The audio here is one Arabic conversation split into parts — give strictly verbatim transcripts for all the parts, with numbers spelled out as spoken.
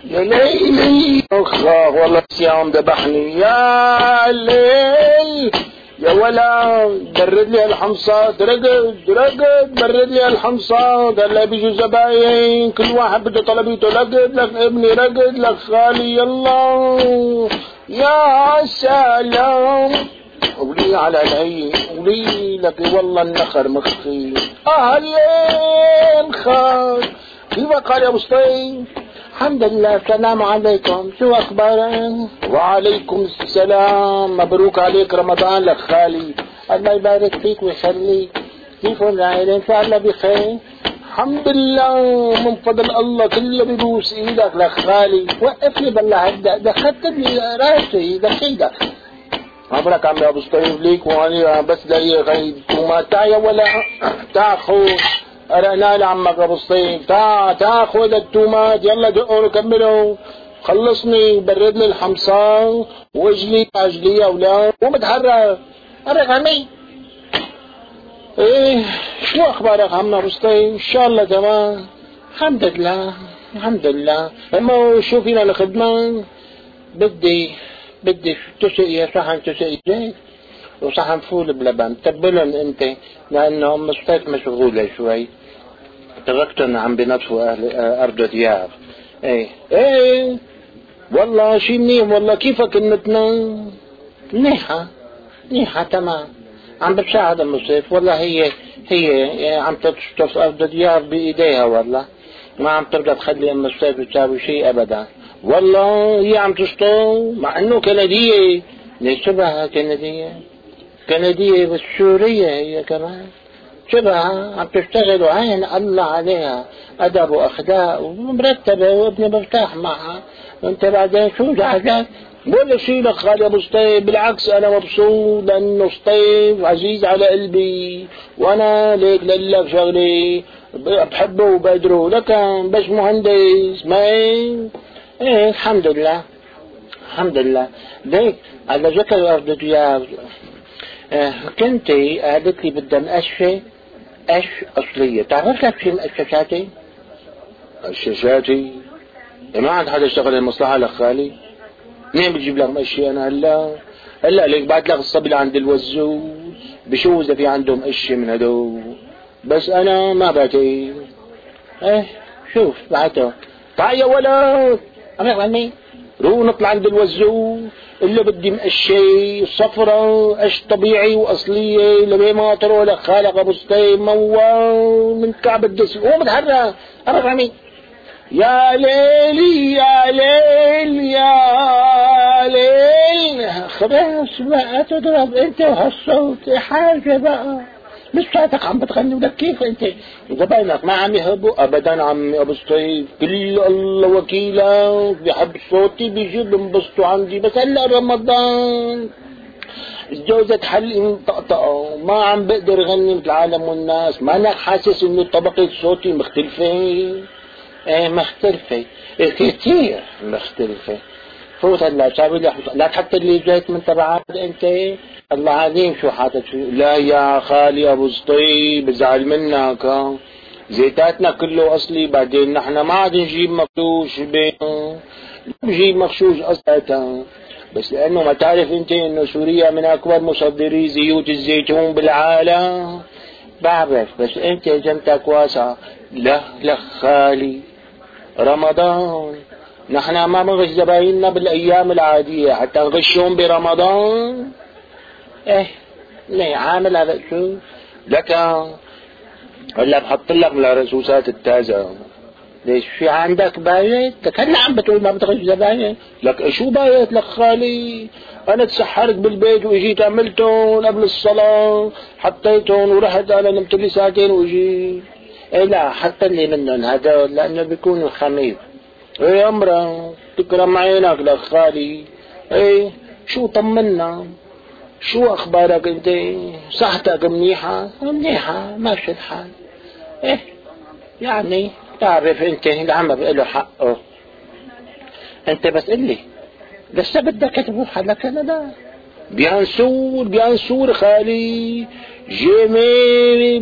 يا ليلي اخ والله الصيام ذبحني يا ليل يا ولا برد لي الحمصات رقد رقد برد لي الحمصات هلا بيجوا زباين كل واحد بده طلبيته رقد لك ابني رقد لك خالي يلا يا سلام قولي على العين قولي لك والله النخر مخي اهلين خال كيفك قال يا ابو سطيف؟ الحمد لله. السلام عليكم، شو اخبارك؟ وعليكم السلام، مبروك عليك رمضان لك خالي. الله يبارك فيك ويخليك. كيف العائله؟ ان شاء الله بخير. الحمد لله من فضل الله كله ببوس ايدك لك خالي. وقف لي بالله هدا دخلت لي راسي دخيلك. مبروك عمي ابو سطيف ليك وانا بس لاقي غيب وما تعيا ولا تاخذ أرقنا لعمك أبو سطيف. تا تاخذ التومات يلا دقوا وكملوا. خلصني برد لي الحمصان واجلي اجلي يا اولاد ومتحرك. حرك عمي. ايه شو اخبارك عم ابو سطيف؟ ان شاء الله تمام. الحمد لله الحمد لله. اما شو فينا الخدمة؟ بدي بدي تسقي صحن تسقي زيت وصحن فول بلبن. تبلن انت لانه ام سطيف مشغولة شوي. تركتن عم بنطفوا اهل ارض دياب. ايه ايه والله شي منيح والله. كيفك النتنا؟ منيحة منيحة تمام. عم بتساعد ام سطيف والله. هي هي عم تشطف ارض دياب بايديها والله. ما عم ترضى تخلي ام سطيف تساوي شيء ابدا والله. هي عم تشطف مع انه كندية. ليش شبهها كندية؟ كندية بس سورية هي كمان. شبهها عم تشتغل وعين الله عليها أدب وأخلاق ومرتبة وابني مرتاح معها. وانت بعدين شو زعلان؟ ولا شيء لك خالي ابو سطيف. بالعكس انا مبسوط لانه سطيف عزيز على قلبي وانا ليك لك شغلي بحبه وبقدره. لكن بس مهندس ما ايه, ايه الحمد لله الحمد لله. ليك على ذكر ارض دياب اه كنتي قالت لي بدها مقشة قش اصلية. تعرف لك شو مقششاتي؟ قششاتي؟ ما عند حدا اشتغل المصلحة لك خالي؟ منين بجيب لك مقشة انا هلا؟ هلا ليك بعت لك الصبي عند الوزو بشوف اذا في عندهم قشة من هدول. بس انا ما بعتقد. ايه شوف بعته. تعال يا ولد امر عني. روح نطلع عند الوزو اللي بدي مقشة صفرة قش طبيعي واصلية لبي ما تروح لك خالق ابو سطيف موال من كعب الدسم. قوم اتحرك امر عني. يا ليلي يا ليل يا ليل. خلاص بقى تضرب انت وهالصوت حاجة بقى. لساتك عم بتغني ولك كيف انت؟ زباينك ما عم يهبوا ابدا عمي ابو سطيف. كل الله وكيلك بيحب صوتي بيجي بنبسطوا عندي. بس هلا رمضان جوزة حل طقطقة ما عم بقدر غني مثل العالم والناس. ما انك حاسس انه طبقة صوتي مختلفة؟ ايه مختلفة إيه كتير مختلفة. فوت هلا ساوي لي لا تحط لي زيت من تبعات انت. الله عظيم شو حاطط فيه. لا يا خالي ابو سطيف بزعل منك. ها زيتاتنا كله اصلي. بعدين نحن ما عاد نجيب مفشوش بينه نجيب مفشوش اصلا. بس لانه ما تعرف انت انه سوريا من اكبر مصدري زيوت الزيتون بالعالم. بعرف بس انت جنتك واسعة. لا لا خالي رمضان نحن ما بنغش زبايننا بالايام العادية حتى نغشهم برمضان. ايه ليه عامل هذا شو لك هلا بحط لك من الرصوصات التازة. ليش في عندك بايت؟ لك هلا عم بتقول ما بتغش زباين. لك شو بايت لك خالي؟ انا تسحرت بالبيت واجيت عملتهم قبل الصلاة حطيتهم ورحت انا نمت لي ساعتين واجيت. ايه لا حط لي منهم هدول لانه بيكونوا خميس. ايه امرا تكرم عينك لك خالي. ايه شو طمنا؟ شو اخبارك انت؟ صحتك منيحة؟ منيحة ماشي الحال. ايه يعني تعرف انت العمى بقله حقه. انت بس قلي لسه بدك تروح على كندا؟ بيان سور بيان سور خالي. جيمي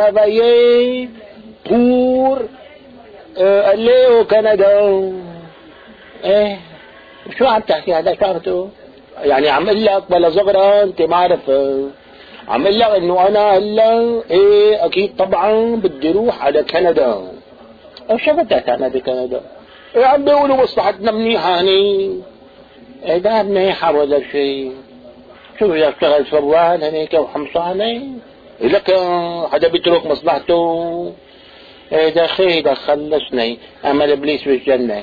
travailler pour euh, aller au Canada. ايه شو عم تحكي هذا؟ شو عم تقول؟ يعني عم اقول لك بلا زغرة انت ما عرف. عم اقول لك انه انا هلا ايه اكيد طبعا بدي اروح على كندا. شو بدك انا بكندا؟ ايه عم بيقولوا مصلحتنا منيحة هني. ايه ده منيحة ولا شيء؟ شو بدي اشتغل سوان هنيك وحمصاني؟ لك حدا بيترك مصلحته. ايه ده خي ده خلصني امل ابليس بالجنة.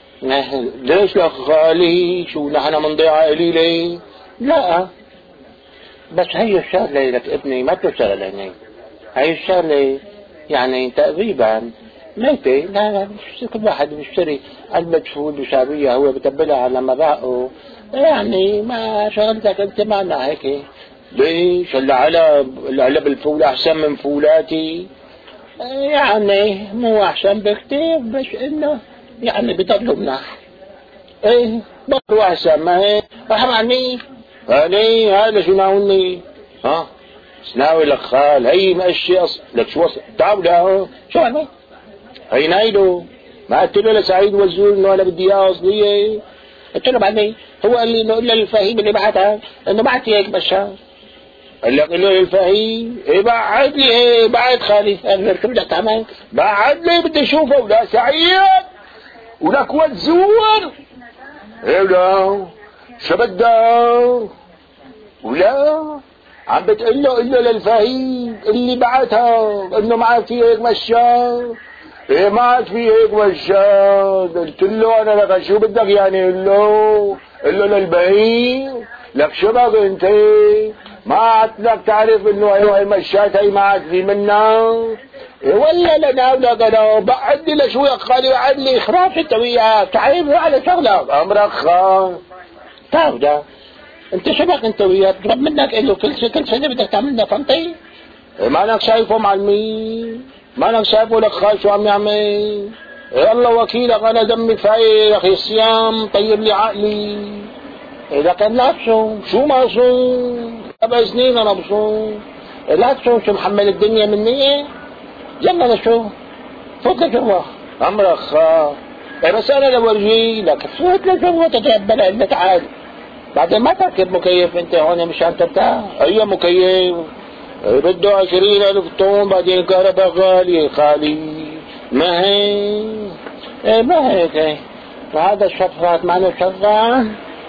ليش يا خالي؟ شو نحن منضيعة قليلة؟ لا بس هي الشغلة لك ابني ما تشتغل هني. هي الشغلة يعني تقريبا ميتة. لا لا كل واحد بيشتري علبة فول وشعبية هو بتبلها على مذاقه. يعني ما شغلتك انت معنا هيك. ليش العلب العلب الفول احسن من فولاتي؟ يعني مو احسن بكتير بس انه يعني بيضلوا مناح. ايه برضو احسن ما هي رحم عني. هاني هذا شو ناولني؟ ها سناوي لك خال هي ماشي أص... لك شو وصل طاولة شو عمي؟ هي نايلو ما قلت له لسعيد وزول انه انا بدي اياها اصلية. قلت له بعدين هو قال لي انه الا الفهيم اللي بعتها انه بعتي هيك بشار. قال لك له الفهيم ايه بعد لي ايه بعد خالي. قال شو بدك تعمل؟ بعد لي بدي اشوفه ولا سعيد ولك وزور. ايه لا شو بدك؟ ولا عم بتقول له قل له للفهيم اللي بعتها انه ما عاد في هيك مشان. ايه ما عاد في هيك مشان. قلت له انا لك شو بدك يعني؟ قل له قل له للبهيم لك شو بك انت؟ ما عاد لك تعرف انه هي المشات هي ما عاد في منها. إيه ولا لنا ولك انا بعد لي لشو يا خالي؟ بعد لي خراب انت وياك تعيب على شغلك امرك خان تعال انت شبك انت وياه تضرب منك انه كل شيء كل سنه بدك تعمل لنا فهمتي؟ ما انك شايفه معلمين ما انك شايفه لك خال شو عم يعمل. ايه الله وكيلك انا دمي فاير يا اخي الصيام طيب لي عقلي. اذا كان لا تصوم شو ما صوم سبع سنين انا بصوم. لا تصوم شو محمل الدنيا مني. يلا نشوف فوت لجوا امرك خال. ايه بس انا لو ارجي لك فوت لجوا تتقبل انك تعال بعدين ما تركب مكيف انت هون مشان ترتاح. اي مكيف بده عشرين الف طن بعدين كهرباء غالية خالي. ما هي ايه ما هيك ايه وهذا الشفرات معنا شغال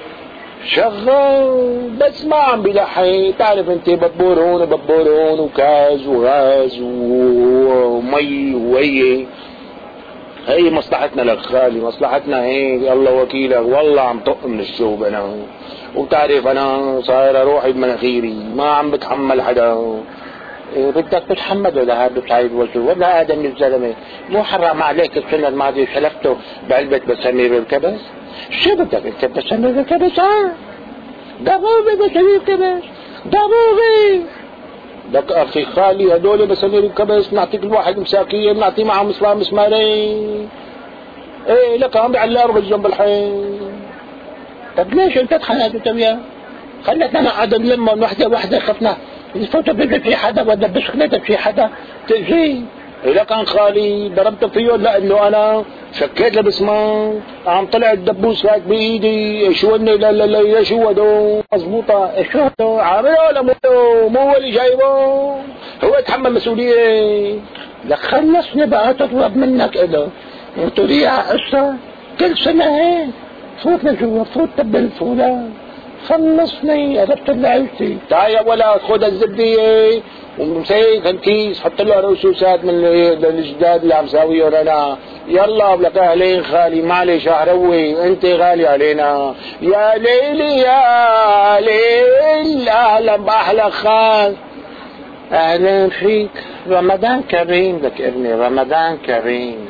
شغال بس ما عم بلحق. تعرف انت ببور هون وببور هون وكاز وغاز ومي وهي هي مصلحتنا لك خالي مصلحتنا هيك الله وكيلك. والله عم طق من الشوب انا وتعرف انا صاير روحي بمناخيري ما عم بتحمل حدا. إيه بدك تتحمله لهذا سعيد وزول ولا ادم الزلمه مو حرام عليك السنه الماضيه شلفته بعلبه بسامير الكبس. شو بدك انت بسامير الكبس؟ ها ضروري بسامير الكبس ضروري. لك اخي خالي هدول بسامير الكبس نعطيك الواحد مساكين بنعطيه معهم مسمار مسمارين. ايه لك عم بيعلقوا بالجنب الحين. طب ليش انت تخانقت انت وياه؟ خلتنا نقعد نلم من وحده وحده خفنا الفوتة بيجي في حدا ولا بسخنتك في حدا تجي. إذا كان خالي ضربته فيه لانه انا شكيت له بسمار عم طلع الدبوس فات بايدي شوني لا لا لا شو هدو مضبوطه شو هدو عامله ولا مو مو هو اللي جايبه هو يتحمل مسؤوليه. لك خلصني بقى تطلب منك اله انتو ليها قصه كل سنه هيك فوت لجوا فوت تبل الفوله خلصني عرفت اللي عيشتي. تعال يا ولد خذ الزبديه ومسيك الكيس حط له رصوصات من الجداد اللي عم ساويه انا. يلا ولك اهلين خالي معلش احروي انت غالي علينا. يا ليلي يا ليل اهلا باحلى خال. اهلا فيك رمضان كريم لك ابني رمضان كريم.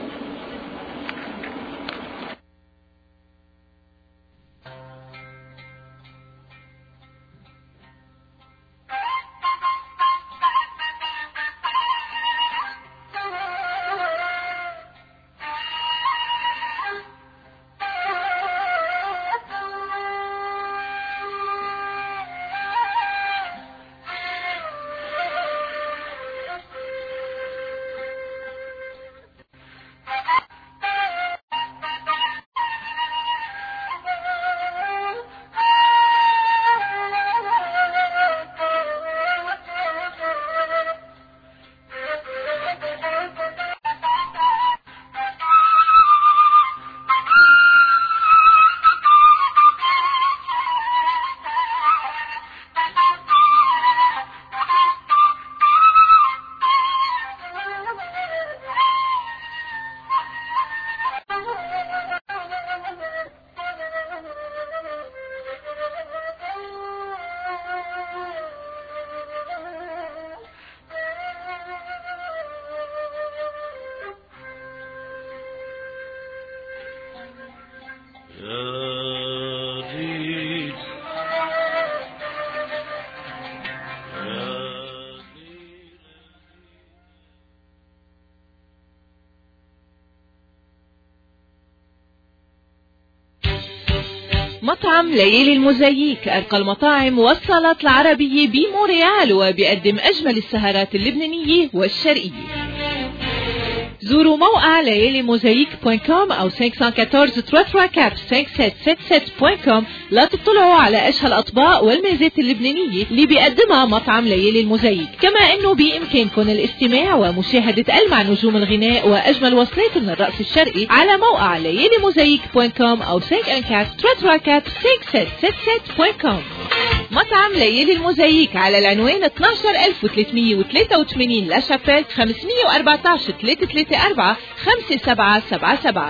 مطعم ليالي الموزاييك أرقى المطاعم والصالات العربية بمونريال، وبيقدم أجمل السهرات اللبنانية والشرقية. زوروا موقع ليالي موزاييك دوت كوم أو خمسة أربعة أربعة ثلاثة ثلاثة أربعة خمسة سبعة سبعة ستة دوت كوم لا تطلعوا على أشهى الأطباق والميزات اللبنانية اللي بيقدمها مطعم ليالي الموزاييك. كما أنه بإمكانكم الاستماع ومشاهدة ألمع نجوم الغناء وأجمل وصلات من الرقص الشرقي على موقع ليالي موزاييك دوت كوم أو خمسة أربعة أربعة ثلاثة ثلاثة أربعة خمسة سبعة ستة دوت كوم. مطعم ليالي الموزاييك على العنوان اثني عشر ألف وثلاثمئة وثلاثة وثمانين لاشابيل، خمسمئة وأربعة عشر ثلاثة ثلاثة أربعة خمسة سبعة سبعة سبعة.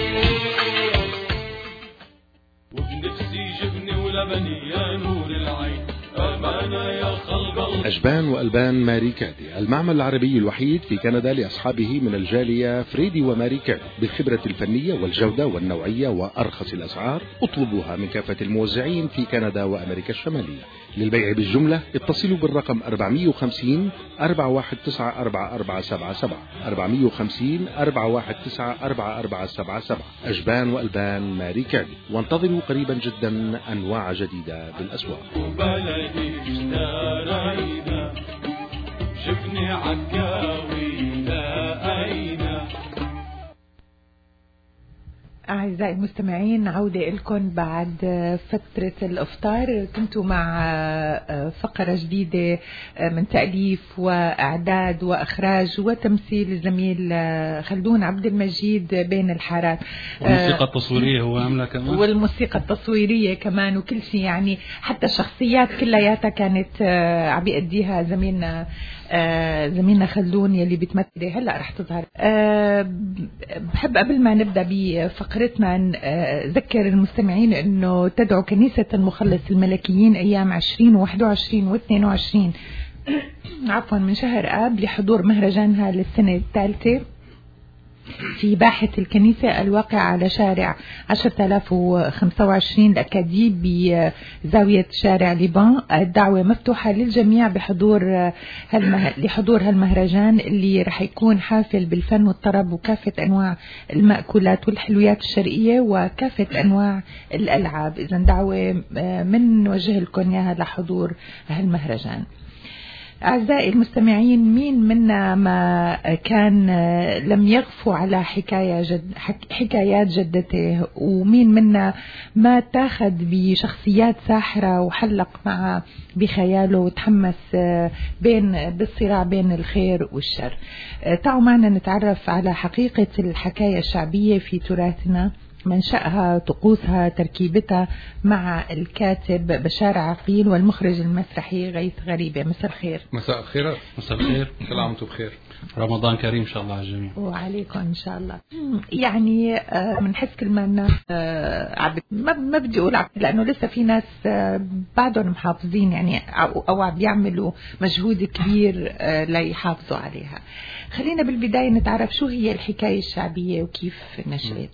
وبنفسي جبني ولبني يا نور العين، أمانة يا خلق الله. أجبان وألبان ماري كادي، المعمل العربي الوحيد في كندا لأصحابه من الجالية فريدي وماري كادي، بالخبرة الفنية والجودة والنوعية وأرخص الأسعار. اطلبوها من كافة الموزعين في كندا وأمريكا الشمالية. للبيع بالجملة اتصلوا بالرقم أربعمئة وخمسين أربعة واحد تسعة أربعة أربعة سبعة سبعة أربعمئة وخمسين أربعة واحد تسعة أربعة أربعة سبعة سبعة. أجبان وألبان ماري كادي، وانتظروا قريبا جدا أنواع جديدة بالأسواق. شفني عكاوي لقينا. أعزائي المستمعين، عودة لكم بعد فترة الإفطار. كنتوا مع فقرة جديدة من تأليف وإعداد وإخراج وتمثيل الزميل خلدون عبد المجيد بين الحارات، والموسيقى التصويرية هو عملها كمان، والموسيقى التصويرية كمان وكل شيء، يعني حتى الشخصيات كلياتها كانت عم بيأديها زميلنا آه زميلنا خلدون يلي بتمثل هلا رح تظهر. آه بحب قبل ما نبدا بفقرتنا نذكر آه المستمعين انه تدعو كنيسه المخلص الملكيين ايام عشرين وواحد وعشرين واثنين وعشرين عفوا من شهر آب لحضور مهرجانها للسنه الثالثه في باحة الكنيسة الواقع على شارع عشرة آلاف وخمسة وعشرين الأكاديب بزاوية شارع ليبان. الدعوة مفتوحة للجميع بحضور هالمه... لحضور هالمهرجان اللي رح يكون حافل بالفن والطرب وكافة أنواع المأكولات والحلويات الشرقية وكافة أنواع الألعاب. إذن دعوة من نوجه لكم إياها لحضور هالمهرجان. أعزائي المستمعين، مين منا ما كان لم يغفو على حكاية جد حكايات جدته، ومين منا ما تاخد بشخصيات ساحرة وحلق مع بخياله وتحمس بين بالصراع بين الخير والشر. تعالوا معنا نتعرف على حقيقة الحكاية الشعبية في تراثنا، منشأها، طقوسها، تركيبتها، مع الكاتب بشار عقيل والمخرج المسرحي غيث غريبة. مساء الخير. مساء الخير. مساء الخير. كل عام وانتم بخير. رمضان كريم إن شاء الله على الجميع. وعليكم إن شاء الله. يعني بنحس كل ما الناس عبد ما ما بدي أقول عبد، لأنه لسه في ناس بعدهم محافظين يعني أو عم بيعملوا مجهود كبير ليحافظوا عليها. خلينا بالبداية نتعرف شو هي الحكاية الشعبية وكيف نشأت.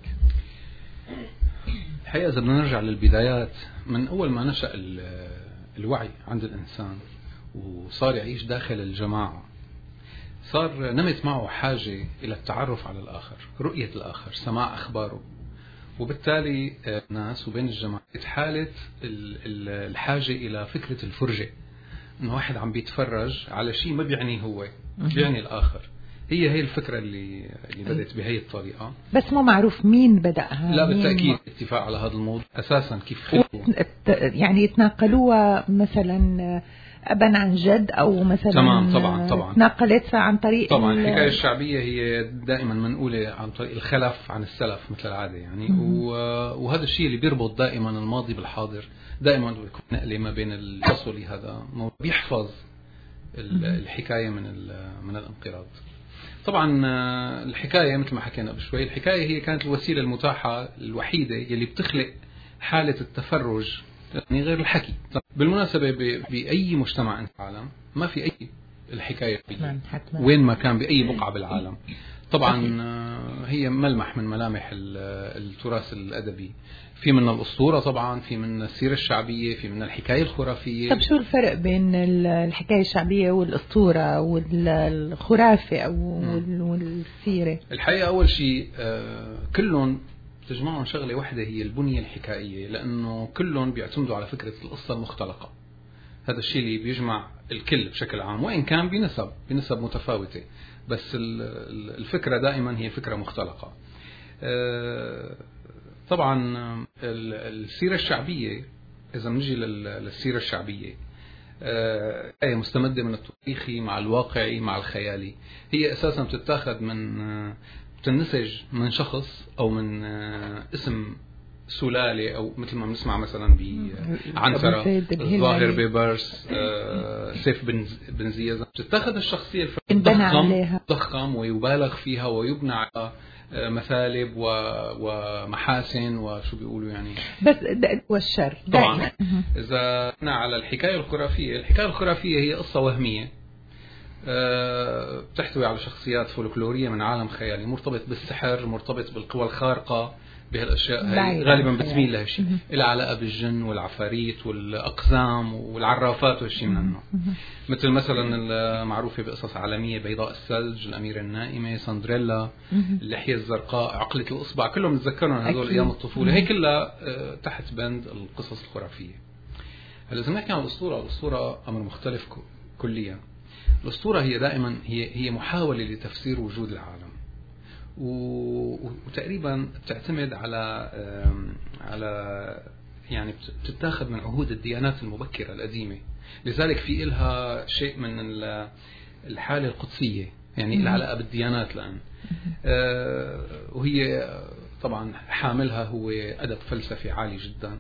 الحقيقة إذا بدنا نرجع للبدايات، من أول ما نشأ الوعي عند الإنسان وصار يعيش داخل الجماعة، صار نمت معه حاجة إلى التعرف على الآخر، رؤية الآخر، سماع أخباره، وبالتالي الناس وبين الجماعة حالة الحاجة إلى فكرة الفرجة، إنه واحد عم بيتفرج على شيء ما بيعني هو، بيعني الآخر. هي هي الفكرة اللي اللي بدأت بهي الطريقة، بس مو معروف مين بدأها. لا بالتأكيد اتفاق على هذا الموضوع أساسا كيف خلقوا، يعني يتناقلوها مثلا أبا عن جد أو مثلا تمام. طبعا طبعا تناقلتها عن طريق طبعا الحكاية الشعبية هي دائما منقولة عن طريق الخلف عن السلف مثل العادة يعني. وهذا الشيء اللي بيربط دائما الماضي بالحاضر، دائما بيكون نقلة ما بين الفصل. هذا بيحفظ الحكاية من من الانقراض. طبعا الحكاية مثل ما حكينا بشوي، الحكاية هي كانت الوسيلة المتاحة الوحيدة يلي بتخلق حالة التفرج يعني غير الحكي. بالمناسبة بأي مجتمع في العالم ما في أي الحكاية وين ما كان بأي بقعة بالعالم. طبعا هي ملمح من ملامح التراث الأدبي، في من الأسطورة طبعا، في من السيرة الشعبية، في من الحكاية الخرافية. طب شو الفرق بين الحكاية الشعبية والأسطورة والخرافة أو والسيرة؟ الحقيقة أول شيء كلهم بتجمعهم شغلة واحدة هي البنية الحكائية، لأنه كلهم بيعتمدوا على فكرة القصة المختلقة. هذا الشيء اللي بيجمع الكل بشكل عام، وإن كان بنسب بنسب متفاوتة، بس الفكرة دائما هي فكرة مختلقة. طبعا السيرة الشعبية، إذا نجي للسيرة الشعبية، هي مستمدة من التاريخي مع الواقعي مع الخيالي. هي أساسا بتتاخذ من بتنسج من شخص أو من اسم سلالة، أو مثل ما بنسمع مثلا بعنترة الظاهر ببرس، سيف بن زياد، بتتاخذ الشخصية الفنية ضخم ويبالغ فيها ويبنى على مثالب ومحاسن وشو بيقولوا يعني، بس والشر طبعا. إذا كنا على الحكاية الخرافية، الحكاية الخرافية هي قصة وهمية بتحتوي على شخصيات فولكلورية من عالم خيالي مرتبط بالسحر، مرتبط بالقوى الخارقة، بهالأشياء هاي غالبا بتميل لها شيء إلى علاقة بالجن والعفاريت والأقزام والعرافات والشيء من النوع. مثل مثلا المعروفة بقصص عالمية، بيضاء الثلج، الأميرة النائمة، سندريلا، اللحية الزرقاء، عقلة الأصبع، كلهم نتذكرهم هذول أيام الطفولة. هي كلها تحت بند القصص الخرافية. هلا إذا نحكي عن الأسطورة، الأسطورة أمر مختلف كليا. الأسطورة هي دائما هي هي محاولة لتفسير وجود العالم، وتقريبا بتعتمد على على يعني بتتاخذ من عهود الديانات المبكرة القديمة. لذلك في إلها شيء من الحالة القدسية، يعني العلاقة بالديانات الآن. وهي طبعا حاملها هو أدب فلسفي عالي جدا،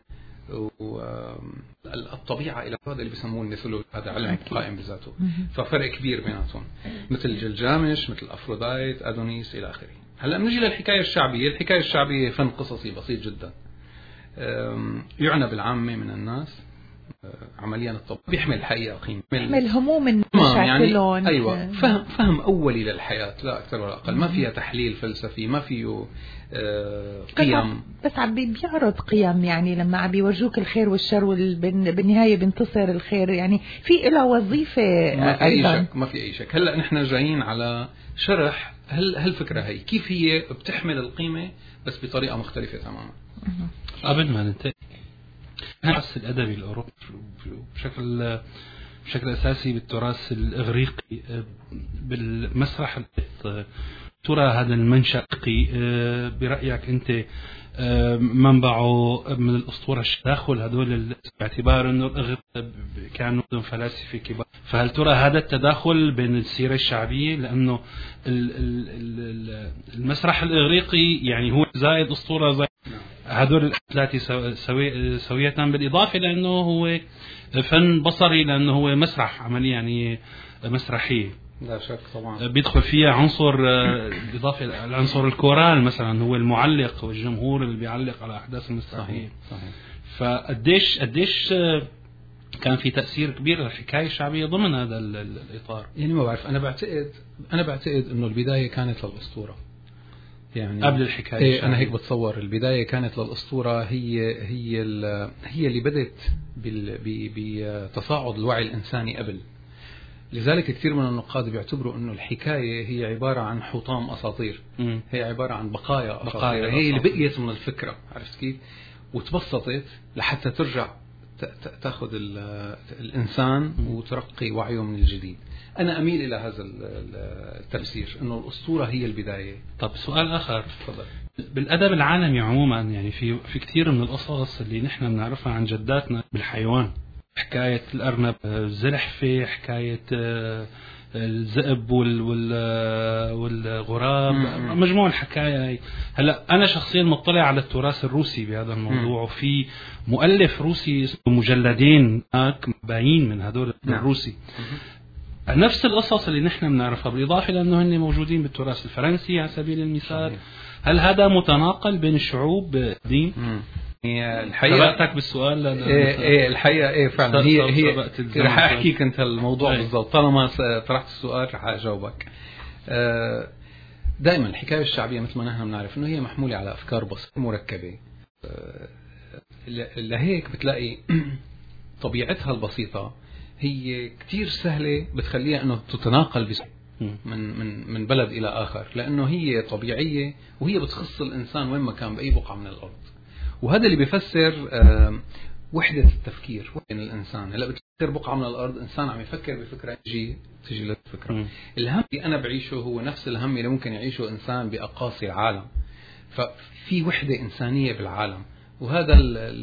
والطبيعة إلى هذا اللي بيسموه الميثولوجيا، هذا علم قائم بذاته، ففرق كبير بيناتهم، مثل جلجامش، مثل أفروديت، أدونيس إلى آخره. هلا بنجي للحكاية الشعبية. الحكاية الشعبية فن قصصي بسيط جدا، يعنى بالعامة من الناس عمليا الطب، بيحمل الحقيقة قيمة، بيحمل هموم مشاكلهم، يعني أيوة فهم فهم أولي للحياة لا أكثر ولا أقل. ما فيها تحليل فلسفي، ما فيه قيم، بس عم بيعرض قيم، يعني لما عم بيورجوك الخير والشر وبالنهاية بينتصر الخير، يعني في إلها وظيفة. ما في أي شك، ما في أي شك. هلا نحن جايين على شرح هل هالفكرة هي كيف هي بتحمل القيمة بس بطريقة مختلفة تماما. قبل ما ننتهي، التراث الأدبي الأوروبي بشكل بشكل أساسي بالتراث الإغريقي بالمسرح، ترى هذا المنشأ برأيك أنت منبعه من الأسطورة داخل هذول، باعتبار أنه الإغريق كانوا فلاسفة كبار، فهل ترى هذا التداخل بين السيرة الشعبية؟ لأنه المسرح الإغريقي يعني هو زائد أسطورة زائد هذول الثلاثة سوي سوية، بالإضافة لأنه هو فن بصري، لأنه هو مسرح عملي يعني مسرحية لا شك طبعا بيدخل فيها عنصر إضافة لعنصر الكورال مثلا، هو المعلق والجمهور اللي بيعلق على أحداث المسرحية. صحيح صحيح. فقديش قديش كان في تأثير كبير للحكاية الشعبية ضمن هذا الإطار؟ يعني ما بعرف، أنا بعتقد أنا بعتقد إنه البداية كانت للأسطورة، يعني قبل الحكاية. إيه أنا هيك بتصور البداية كانت للأسطورة، هي هي هي اللي بدت بتصاعد الوعي الإنساني قبل. لذلك كثير من النقاد بيعتبروا إنه الحكاية هي عبارة عن حطام أساطير، م. هي عبارة عن بقايا أساطير، بقايا هي اللي بقيت من الفكرة، عرفت كيف؟ وتبسطت لحتى ترجع تأخذ الإنسان وترقي وعيه من الجديد. أنا أميل إلى هذا التفسير، إنه الأسطورة هي البداية. طب سؤال آخر، تفضل. بالأدب العالمي عموما، يعني في في كثير من القصص اللي نحن بنعرفها عن جداتنا بالحيوان، حكاية الأرنب الزلحفة، حكاية الذئب والغراب، مجموعة الحكاية هي. هلا أنا شخصيا مطلع على التراث الروسي بهذا الموضوع، وفي مؤلف روسي اسمه مجلدين باين من هذول الروسي، نفس القصص اللي نحن بنعرفها، بالإضافة لأنه هن موجودين بالتراث الفرنسي على سبيل المثال. هل هذا متناقل بين الشعوب دين؟ الحقيقة سبقتك بالسؤال. إيه إيه الحقيقة إيه فعلا هي هي رح أحكيك أنت الموضوع أي. بالضبط، طالما طرحت السؤال رح أجاوبك. دائما الحكاية الشعبية مثل ما نحن بنعرف إنه هي محمولة على أفكار بسيطة مركبة، لهيك بتلاقي طبيعتها البسيطة هي كتير سهلة، بتخليها إنه تتناقل بسهولة. من من من بلد إلى آخر، لأنه هي طبيعية وهي بتخص الإنسان وين ما كان بأي بقعة من الأرض. وهذا اللي بيفسر وحدة التفكير بين الإنسان. هلا بتفكر بقعة من الأرض، إنسان عم يفكر بفكرة تجي تجي للفكرة. الهم اللي أنا بعيشه هو نفس الهم اللي ممكن يعيشه إنسان بأقاصي العالم. ففي وحدة إنسانية بالعالم، وهذا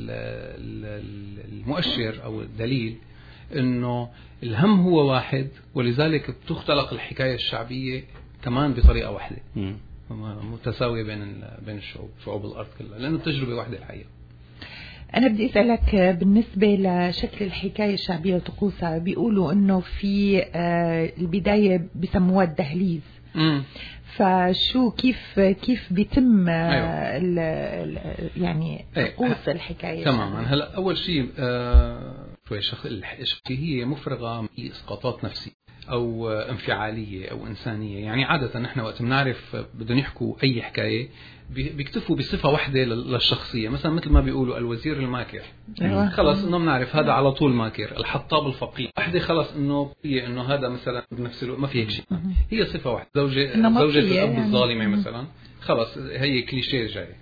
المؤشر أو الدليل إنه الهم هو واحد، ولذلك بتختلق الحكاية الشعبية كمان بطريقة واحدة متساوية بين بين الشعوب شعوب الأرض كلها، لأنه التجربة واحدة الحقيقة. أنا بدي أسألك بالنسبة لشكل الحكاية الشعبية وطقوسها، بيقولوا إنه في البداية بسموها الدهليز. مم. فشو كيف كيف بيتم أيوة. ال يعني طقوس أيوة. الحكاية تماما. هلا أول شيء آه الشخصية مفرغة من إسقاطات نفسية أو انفعالية أو إنسانية. يعني عادة نحن وقت بنعرف بدنا نحكوا أي حكاية بيكتفوا بصفة واحدة للشخصية، مثلا مثل ما بيقولوا الوزير الماكر. أيوة. خلاص إنه بنعرف هذا على طول ماكر. الحطاب الفقير واحدة، خلاص إنه هي إنه هذا مثلا بنفس الوقت ما في هيك شيء، هي صفة واحدة. زوجة زوجة الأب يعني. الظالمة مثلا، خلاص هي كليشيه جاي.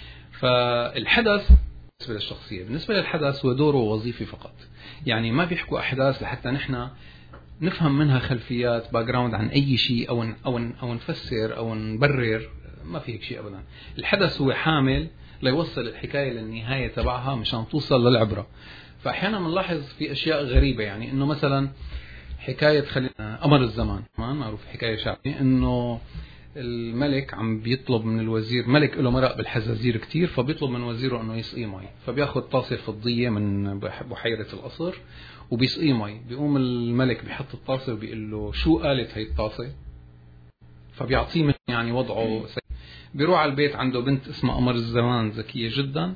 فالحدث بالنسبة للشخصية، بالنسبة للحدث هو دوره وظيفي فقط. يعني ما بيحكوا أحداث لحتى نحن نفهم منها خلفيات باك جراوند عن أي شيء أو أو أو نفسر أو نبرر، ما في هيك شيء أبدا. الحدث هو حامل ليوصل الحكاية للنهاية تبعها مشان توصل للعبرة. فأحيانا بنلاحظ في أشياء غريبة، يعني إنه مثلا حكاية خلينا أمر الزمان، ما معروف حكاية شعبية، إنه الملك عم بيطلب من الوزير، ملك له مرق بالحزازير كتير، فبيطلب من وزيره انه يسقيه مي، فبياخد طاسة فضية من بحيرة القصر وبيسقيه مي. بيقوم الملك بيحط الطاسة وبيقول له شو قالت هي الطاسة؟ فبيعطيه من يعني وضعه سيء. بيروح على البيت عنده بنت اسمها قمر الزمان ذكية جدا،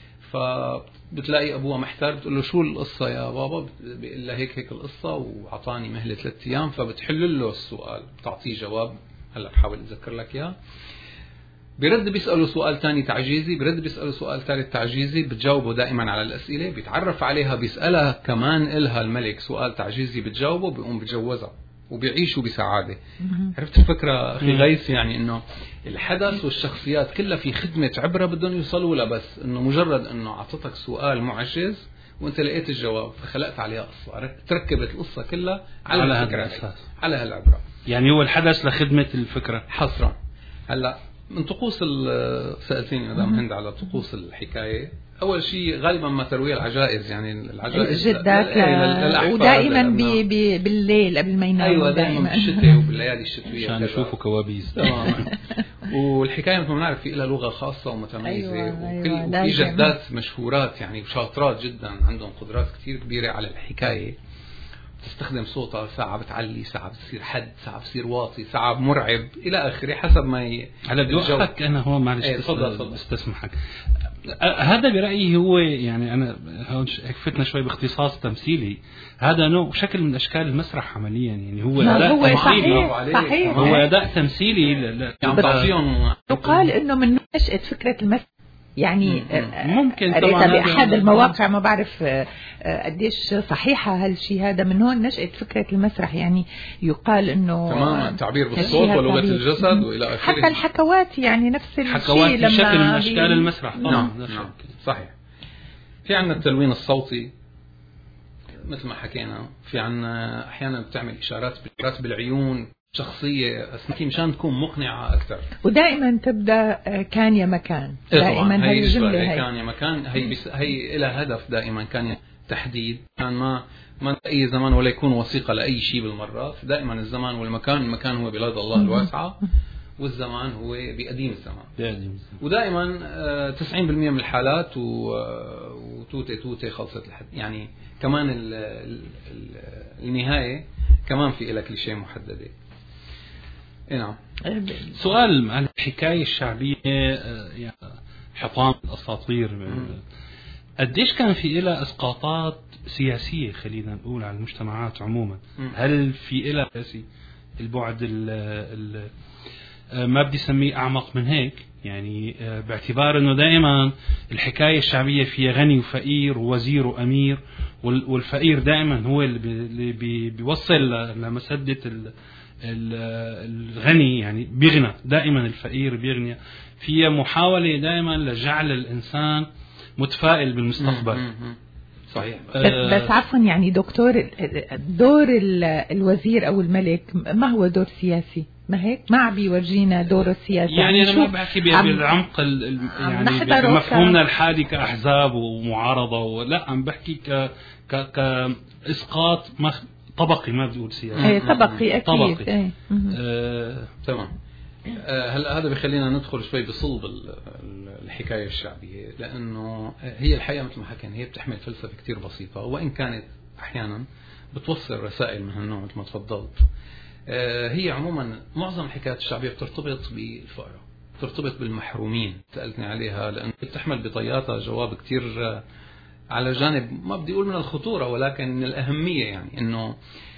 فبتلاقي ابوها محتار، بتقول له شو القصة يا بابا؟ بيقول لها هيك هيك القصة وعطاني مهلة ثلاثة ايام. فبتحل له السؤال، بتعطيه جواب، هلا بحاول اتذكر لك اياه. بيرد بيساله سؤال ثاني تعجيزي، بيرد بيساله سؤال ثالث تعجيزي، بتجاوبه دائما على الاسئله، بيتعرف عليها، بيسالها كمان الها الملك سؤال تعجيزي، بتجاوبه، بيقوم بتجوزها وبيعيشوا بسعاده. عرفت الفكره اخي غيث؟ يعني انه الحدث والشخصيات كلها في خدمه عبره بدهم يوصلوا لها، بس انه مجرد انه اعطتك سؤال معجز وانت لقيت الجواب فخلقت عليها قصه، تركبت القصه كلها على, على هذا الاساس، على هالعبره. يعني هو الحدث لخدمة الفكرة حصرا. هلا من طقوس سألتيني مدام هند على طقوس الحكاية. أول شيء غالبا ما تروي العجائز، يعني العجائز جدات ل... ودائما بي بي بالليل قبل ما يناموا. أيوة دائما بالشتاء وبالليالي الشتوية عشان يشوفوا كوابيس. تماما. والحكاية مثل ما نعرف في لها لغة خاصة ومتميزة. أيوة وكل أيوة وفي جدات مشهورات يعني شاطرات جدا، عندهم قدرات كتير كبيرة على الحكاية. تستخدم صوتها، ساعة بتعلي، ساعة بتصير حد، ساعة بتصير واطي، ساعة مرعب إلى آخره حسب ما ي... على بدوحك أنا هو معلش ايه تفضل استسمحك. هذا برأيي هو يعني أنا هون فتنا شوي باختصاص تمثيلي، هذا نوع شكل من أشكال المسرح عمليا. يعني هو أداء هو تمثيلي، صحيح صحيح هو أداء تمثيلي ل... عم تعطيهم. يقال إنه من نشأة فكرة المسرح، يعني ممكن طبعا بأحد المواقع، ما بعرف قديش صحيحة هالشيء هذا، من هون نشأت فكرة المسرح. يعني يقال انه تماما التعبير بالصوت ولغة الجسد والى اخره، حتى الحكوات يعني نفس الشيء لما شكل من اشكال المسرح. نعم نعم صحيح. في عندنا التلوين الصوتي مثل ما حكينا، في عندنا احيانا بتعمل اشارات بالعيون شخصية أسمكي مشان تكون مقنعة أكثر، ودائما تبدأ كان يا مكان. دائما هي الجملة هي كان يا مكان، هي بس هي إلى هدف دائما، كان تحديد، كان ما ما أي زمان ولا يكون وثيقة لأي شيء بالمرة. دائما الزمان والمكان، المكان هو بلاد الله الواسعة، والزمان هو بقديم الزمان. ودائما تسعين بالمئة من الحالات وتوتة توتة خلصت لحد، يعني كمان ال ال النهاية كمان في إلى كل شيء محددة. نعم. سؤال عن الحكاية الشعبية، يعني حطام الأساطير، قديش كان في إلى إسقاطات سياسية خلينا نقول على المجتمعات عموما؟ هل في إلى سياسي البعد ال ال ما بدي سميه أعمق من هيك؟ يعني باعتبار أنه دائما الحكاية الشعبية فيها غني وفقير ووزير وأمير، والفقير دائما هو اللي بيوصل لمسدة الغني يعني بيغنى، دائما الفقير بيغني. فيها محاولة دائما لجعل الإنسان متفائل بالمستقبل. صحيح. بس, بس عفوا يعني دكتور، دور الوزير أو الملك ما هو دور سياسي؟ ما هيك ما عم بيورجينا دوره السياسي. يعني أنا ما بحكي بالعمق يعني بمفهومنا الحالي كأحزاب ومعارضة، لا عم بحكي ك ك كإسقاط طبقي، ما بدي أقول سياسي. ايه طبقي أكيد. طبقي. ايه. آه، تمام. هلا هذا بيخلينا ندخل شوي بصلب الحكاية الشعبية، لأنه هي الحقيقة مثل ما حكينا هي بتحمل فلسفة كتير بسيطة، وإن كانت أحيانا بتوصل رسائل من هالنوع مثل ما تفضلت. هي عموما معظم الحكايات الشعبية بترتبط بالفقراء، بترتبط بالمحرومين. سألتني عليها لأنه بتحمل بطياتها جواب كتير على جانب ما بدي أقول من الخطورة ولكن من الأهمية، يعني إنه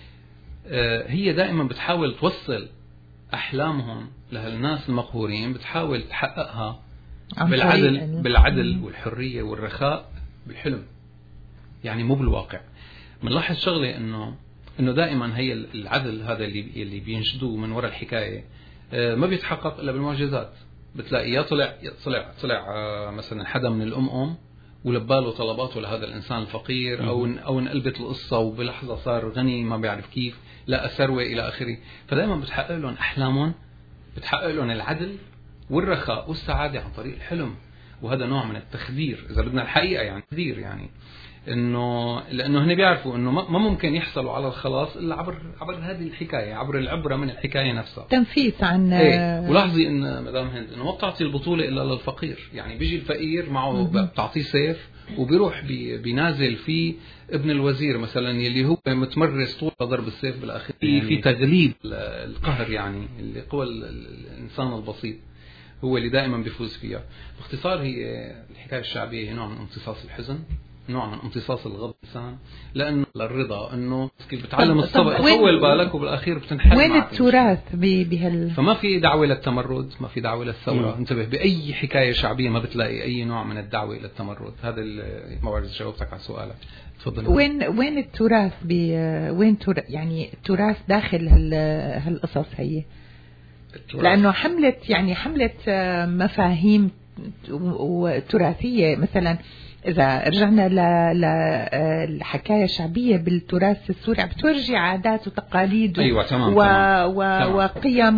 هي دائما بتحاول توصل أحلامهم لهالناس المقهورين، بتحاول تحققها بالعدل بالعدل والحرية والرخاء بالحلم، يعني مو بالواقع. بنلاحظ شغلة إنه إنه دائما هي العدل هذا اللي اللي بينشدوه من وراء الحكاية ما بيتحقق إلا بالمعجزات. بتلاقي يا طلع طلع طلع مثلا حدا من الأم أم ولباله طلباته لهذا الإنسان الفقير، أو أو انقلبت القصة وبلحظة صار غني ما بيعرف كيف، لا ثروة إلى آخره. فدائما بتحقق لهم أحلامهم، بتحقق لهم العدل والرخاء والسعادة عن طريق الحلم. وهذا نوع من التخدير إذا بدنا الحقيقة، يعني تخدير، يعني إنه لأنه هن بيعرفوا إنه ما ممكن يحصلوا على الخلاص إلا عبر عبر هذه الحكاية، عبر العبرة من الحكاية نفسها. تنفيذ عن إيه. ولاحظي إن مدام هند إنه ما بتعطي البطولة إلا للفقير، يعني بيجي الفقير معه بتعطيه سيف وبيروح بينازل في ابن الوزير مثلا يلي هو متمرس طول ضرب السيف بالأخير في تغليب القهر، يعني اللي قوى الإنسان البسيط هو اللي دائما بيفوز فيها. باختصار هي الحكاية الشعبية هي نوع من امتصاص الحزن، نوع من امتصاص الغضب الإنسان، لأنه للرضا إنه كيف بتعلم الصبر طول بالك وبالأخير بتنحل. وين التراث بهال؟ فما في دعوة للتمرد، ما في دعوة للثورة. انتبه، بأي حكاية شعبية ما بتلاقي أي نوع من الدعوة إلى التمرد. هذا ما بعرف جاوبتك على سؤالك. تفضل. وين وين التراث ب وين تر... يعني التراث داخل هال هالقصص هي؟ التراث. لأنه حملت يعني حملت مفاهيم وتراثية. مثلا إذا رجعنا للحكاية الشعبية بالتراث السوري بتورجي عادات وتقاليد. أيوة تمام. و... تمام. و... تمام. وقيم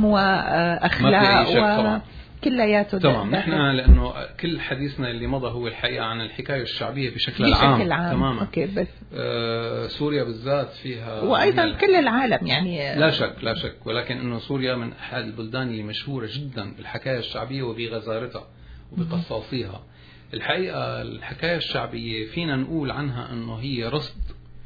وأخلاق وكلياته. تمام. نحن لأنه كل حديثنا اللي مضى هو الحقيقة عن الحكاية الشعبية بشكل العام. بشكل عام. تماما. أوكي. بس آه سوريا بالذات فيها، وأيضا كل العالم يعني. لا شك لا شك، ولكن إنه سوريا من أحد البلدان اللي مشهورة جدا بالحكاية الشعبية وبغزارتها وبقصاصيها. الحقيقة الحكاية الشعبية فينا نقول عنها أنه هي رصد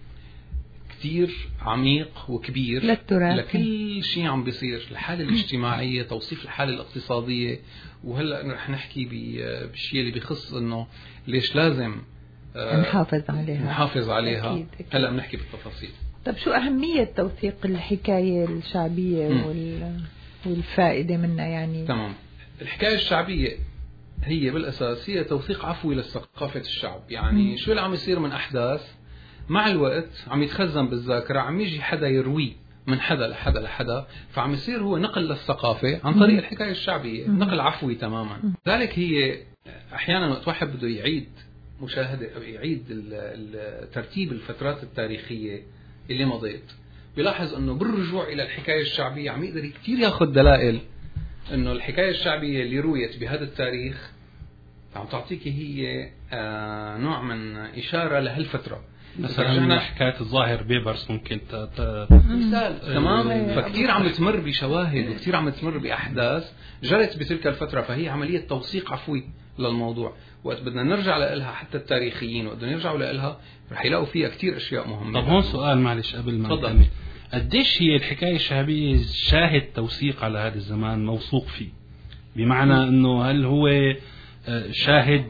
كتير عميق وكبير للتراث، لكل شيء عم بيصير، الحالة الاجتماعية، توصيف الحالة الاقتصادية. وهلأ رح نحكي بالشيء اللي بيخص أنه ليش لازم نحافظ عليها نحافظ عليها. هلأ بنحكي بالتفاصيل. طب شو أهمية توثيق الحكاية الشعبية وال... والفائدة منها يعني؟ تمام. الحكاية الشعبية هي بالأساس هي توثيق عفوي لثقافة الشعب. يعني شو اللي عم يصير من أحداث مع الوقت عم يتخزن بالذاكرة، عم يجي حدا يروي من حدا لحدا لحدا، فعم يصير هو نقل للثقافة عن طريق الحكاية الشعبية، نقل عفوي تماما. ذلك هي أحيانا وقت واحد بده يعيد مشاهدة أو يعيد ترتيب الفترات التاريخية اللي مضيت، بيلاحظ أنه بالرجوع إلى الحكاية الشعبية عم يقدر كتير ياخد دلائل إنه الحكاية الشعبية اللي رويت بهذا التاريخ عم تعطيك هي آه نوع من إشارة لهالفترة. مثلا حكاية الظاهر بيبرس ممكن مثال. تمام. فكتير عم تمر بشواهد وكتير عم تمر بأحداث جرت بتلك الفترة، فهي عملية توثيق عفوي للموضوع. وقت بدنا نرجع لها حتى التاريخيين وقت بدنا يرجعوا لها رح يلاقوا فيها كتير أشياء مهمة. طب هون سؤال معلش قبل ما نكمل، قديش هي الحكاية الشعبية شاهد توثيق على هذا الزمان موثوق فيه؟ بمعنى انه هل هو شاهد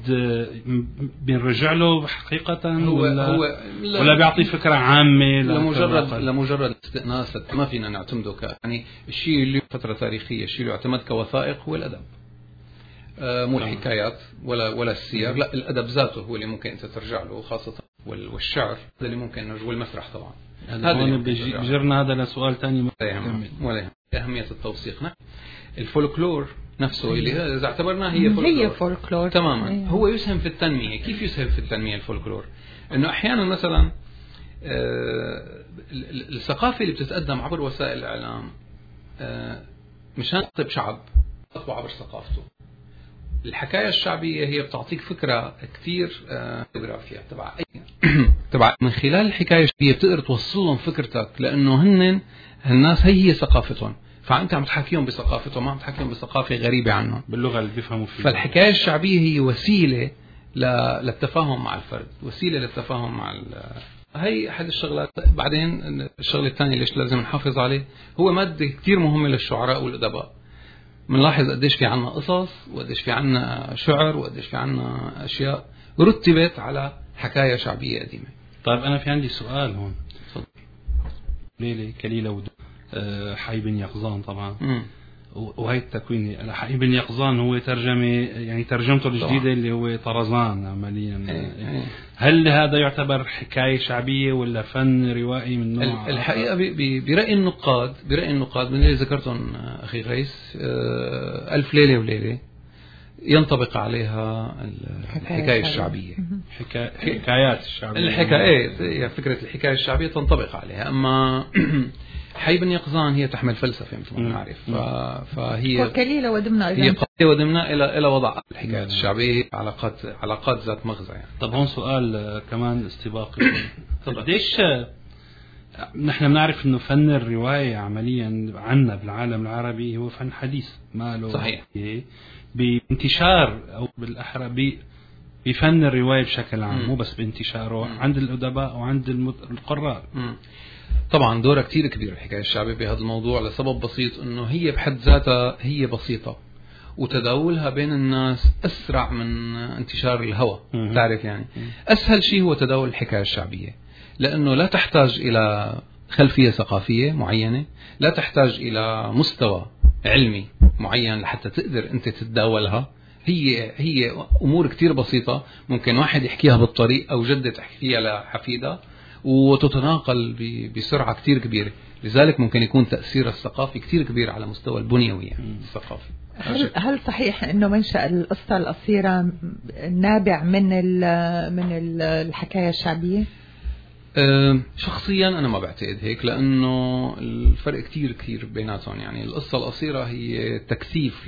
بنرجع له حقيقة هو ولا, هو ولا بيعطي فكرة عامة لمجرد لمجرد استئناس؟ ما فينا نعتمده ك يعني الشيء اللي فترة تاريخية، الشيء اللي يعتمد كوثائق هو الأدب، مو الحكايات ولا ولا السير. لا، الأدب ذاته هو اللي ممكن أنت ترجع له، خاصة والشعر اللي ممكن نرجو والمسرح طبعا. هذا بيجرنا هذا لسؤال ثاني ولا أهمية التوثيق. نعم. الفولكلور نفسه اللي إذا اعتبرناه هي فولكلور, هي فولكلور تماما هي. هو يسهم في التنمية. كيف يسهم في التنمية الفولكلور؟ إنه أحيانا مثلا آه الثقافة اللي بتتقدم عبر وسائل الإعلام آه مشان تطب شعب تطبع عبر ثقافته. الحكاية الشعبية هي بتعطيك فكرة كتير جغرافيا تبع أي تبع من خلال الحكاية الشعبية بتقدر توصل لهم فكرتك، لأنه هن الناس هي هي ثقافتهم، فأنت عم تحكيهم بثقافتهم ما عم تحكيهم بثقافة غريبة عنهم باللغة اللي بيفهموا فيها. فالحكاية الشعبية هي وسيلة للتفاهم مع الفرد، وسيلة للتفاهم مع ال... هي أحد الشغلات. بعدين الشغلة الثانية ليش لازم نحافظ عليه هو مادة كتير مهمة للشعراء والأدباء. منلاحظ قديش في عنا قصص وقديش في عنا شعر وقديش في عنا أشياء رتبت على حكاية شعبية قديمة. طيب أنا في عندي سؤال هون. ليلة كليلة ودو أه حي بن يقظان طبعا م. وهي التكوين حي بن يقظان هو ترجمة يعني ترجمته الجديدة اللي هو طرزان عمليا. ايه ايه. هل هذا يعتبر حكاية شعبية ولا فن روائي من نوع؟ الحقيقة برأي النقاد برأي النقاد من اللي ذكرتهم أخي غيث ألف ليلة وليلة ينطبق عليها الحكاية الشعبية. حكايات الشعبية الحكاية فكرة الحكاية الشعبية تنطبق عليها. أما حي بن يقظان هي تحمل فلسفة مثل ما نعرف، فهي كليلة ودمنا هي قليلة ودمنا إلى إلى وضع الحكايات الشعبية علاقات علاقات ذات مغزى يعني. طب هون سؤال كمان استباقي. قديش نحن بنعرف إنه فن الرواية عمليا عنا بالعالم العربي هو فن حديث ما له صحيح بانتشار أو بالأحرى بفن الرواية بشكل عام، مو بس بانتشاره عند الأدباء وعند القراء. طبعا دورها كتير كبير الحكاية الشعبية بهذا الموضوع لسبب بسيط انه هي بحد ذاتها هي بسيطة وتداولها بين الناس اسرع من انتشار الهوى. تعرف يعني اسهل شيء هو تداول الحكاية الشعبية لانه لا تحتاج الى خلفية ثقافية معينة، لا تحتاج الى مستوى علمي معين لحتى تقدر انت تتداولها. هي هي امور كتير بسيطة ممكن واحد يحكيها بالطريق او جدة تحكيها لحفيدها وتتناقل بسرعة كتير كبيرة، لذلك ممكن يكون تأثير الثقافي كتير كبير على مستوى البنيوي يعني الثقافي. هل, هل صحيح انه منشأ القصة القصيرة نابع من ال من ال الحكاية الشعبية؟ أه شخصيا انا ما بعتقد هيك، لانه الفرق كتير كتير بيناتهم. يعني القصة القصيرة هي تكثيف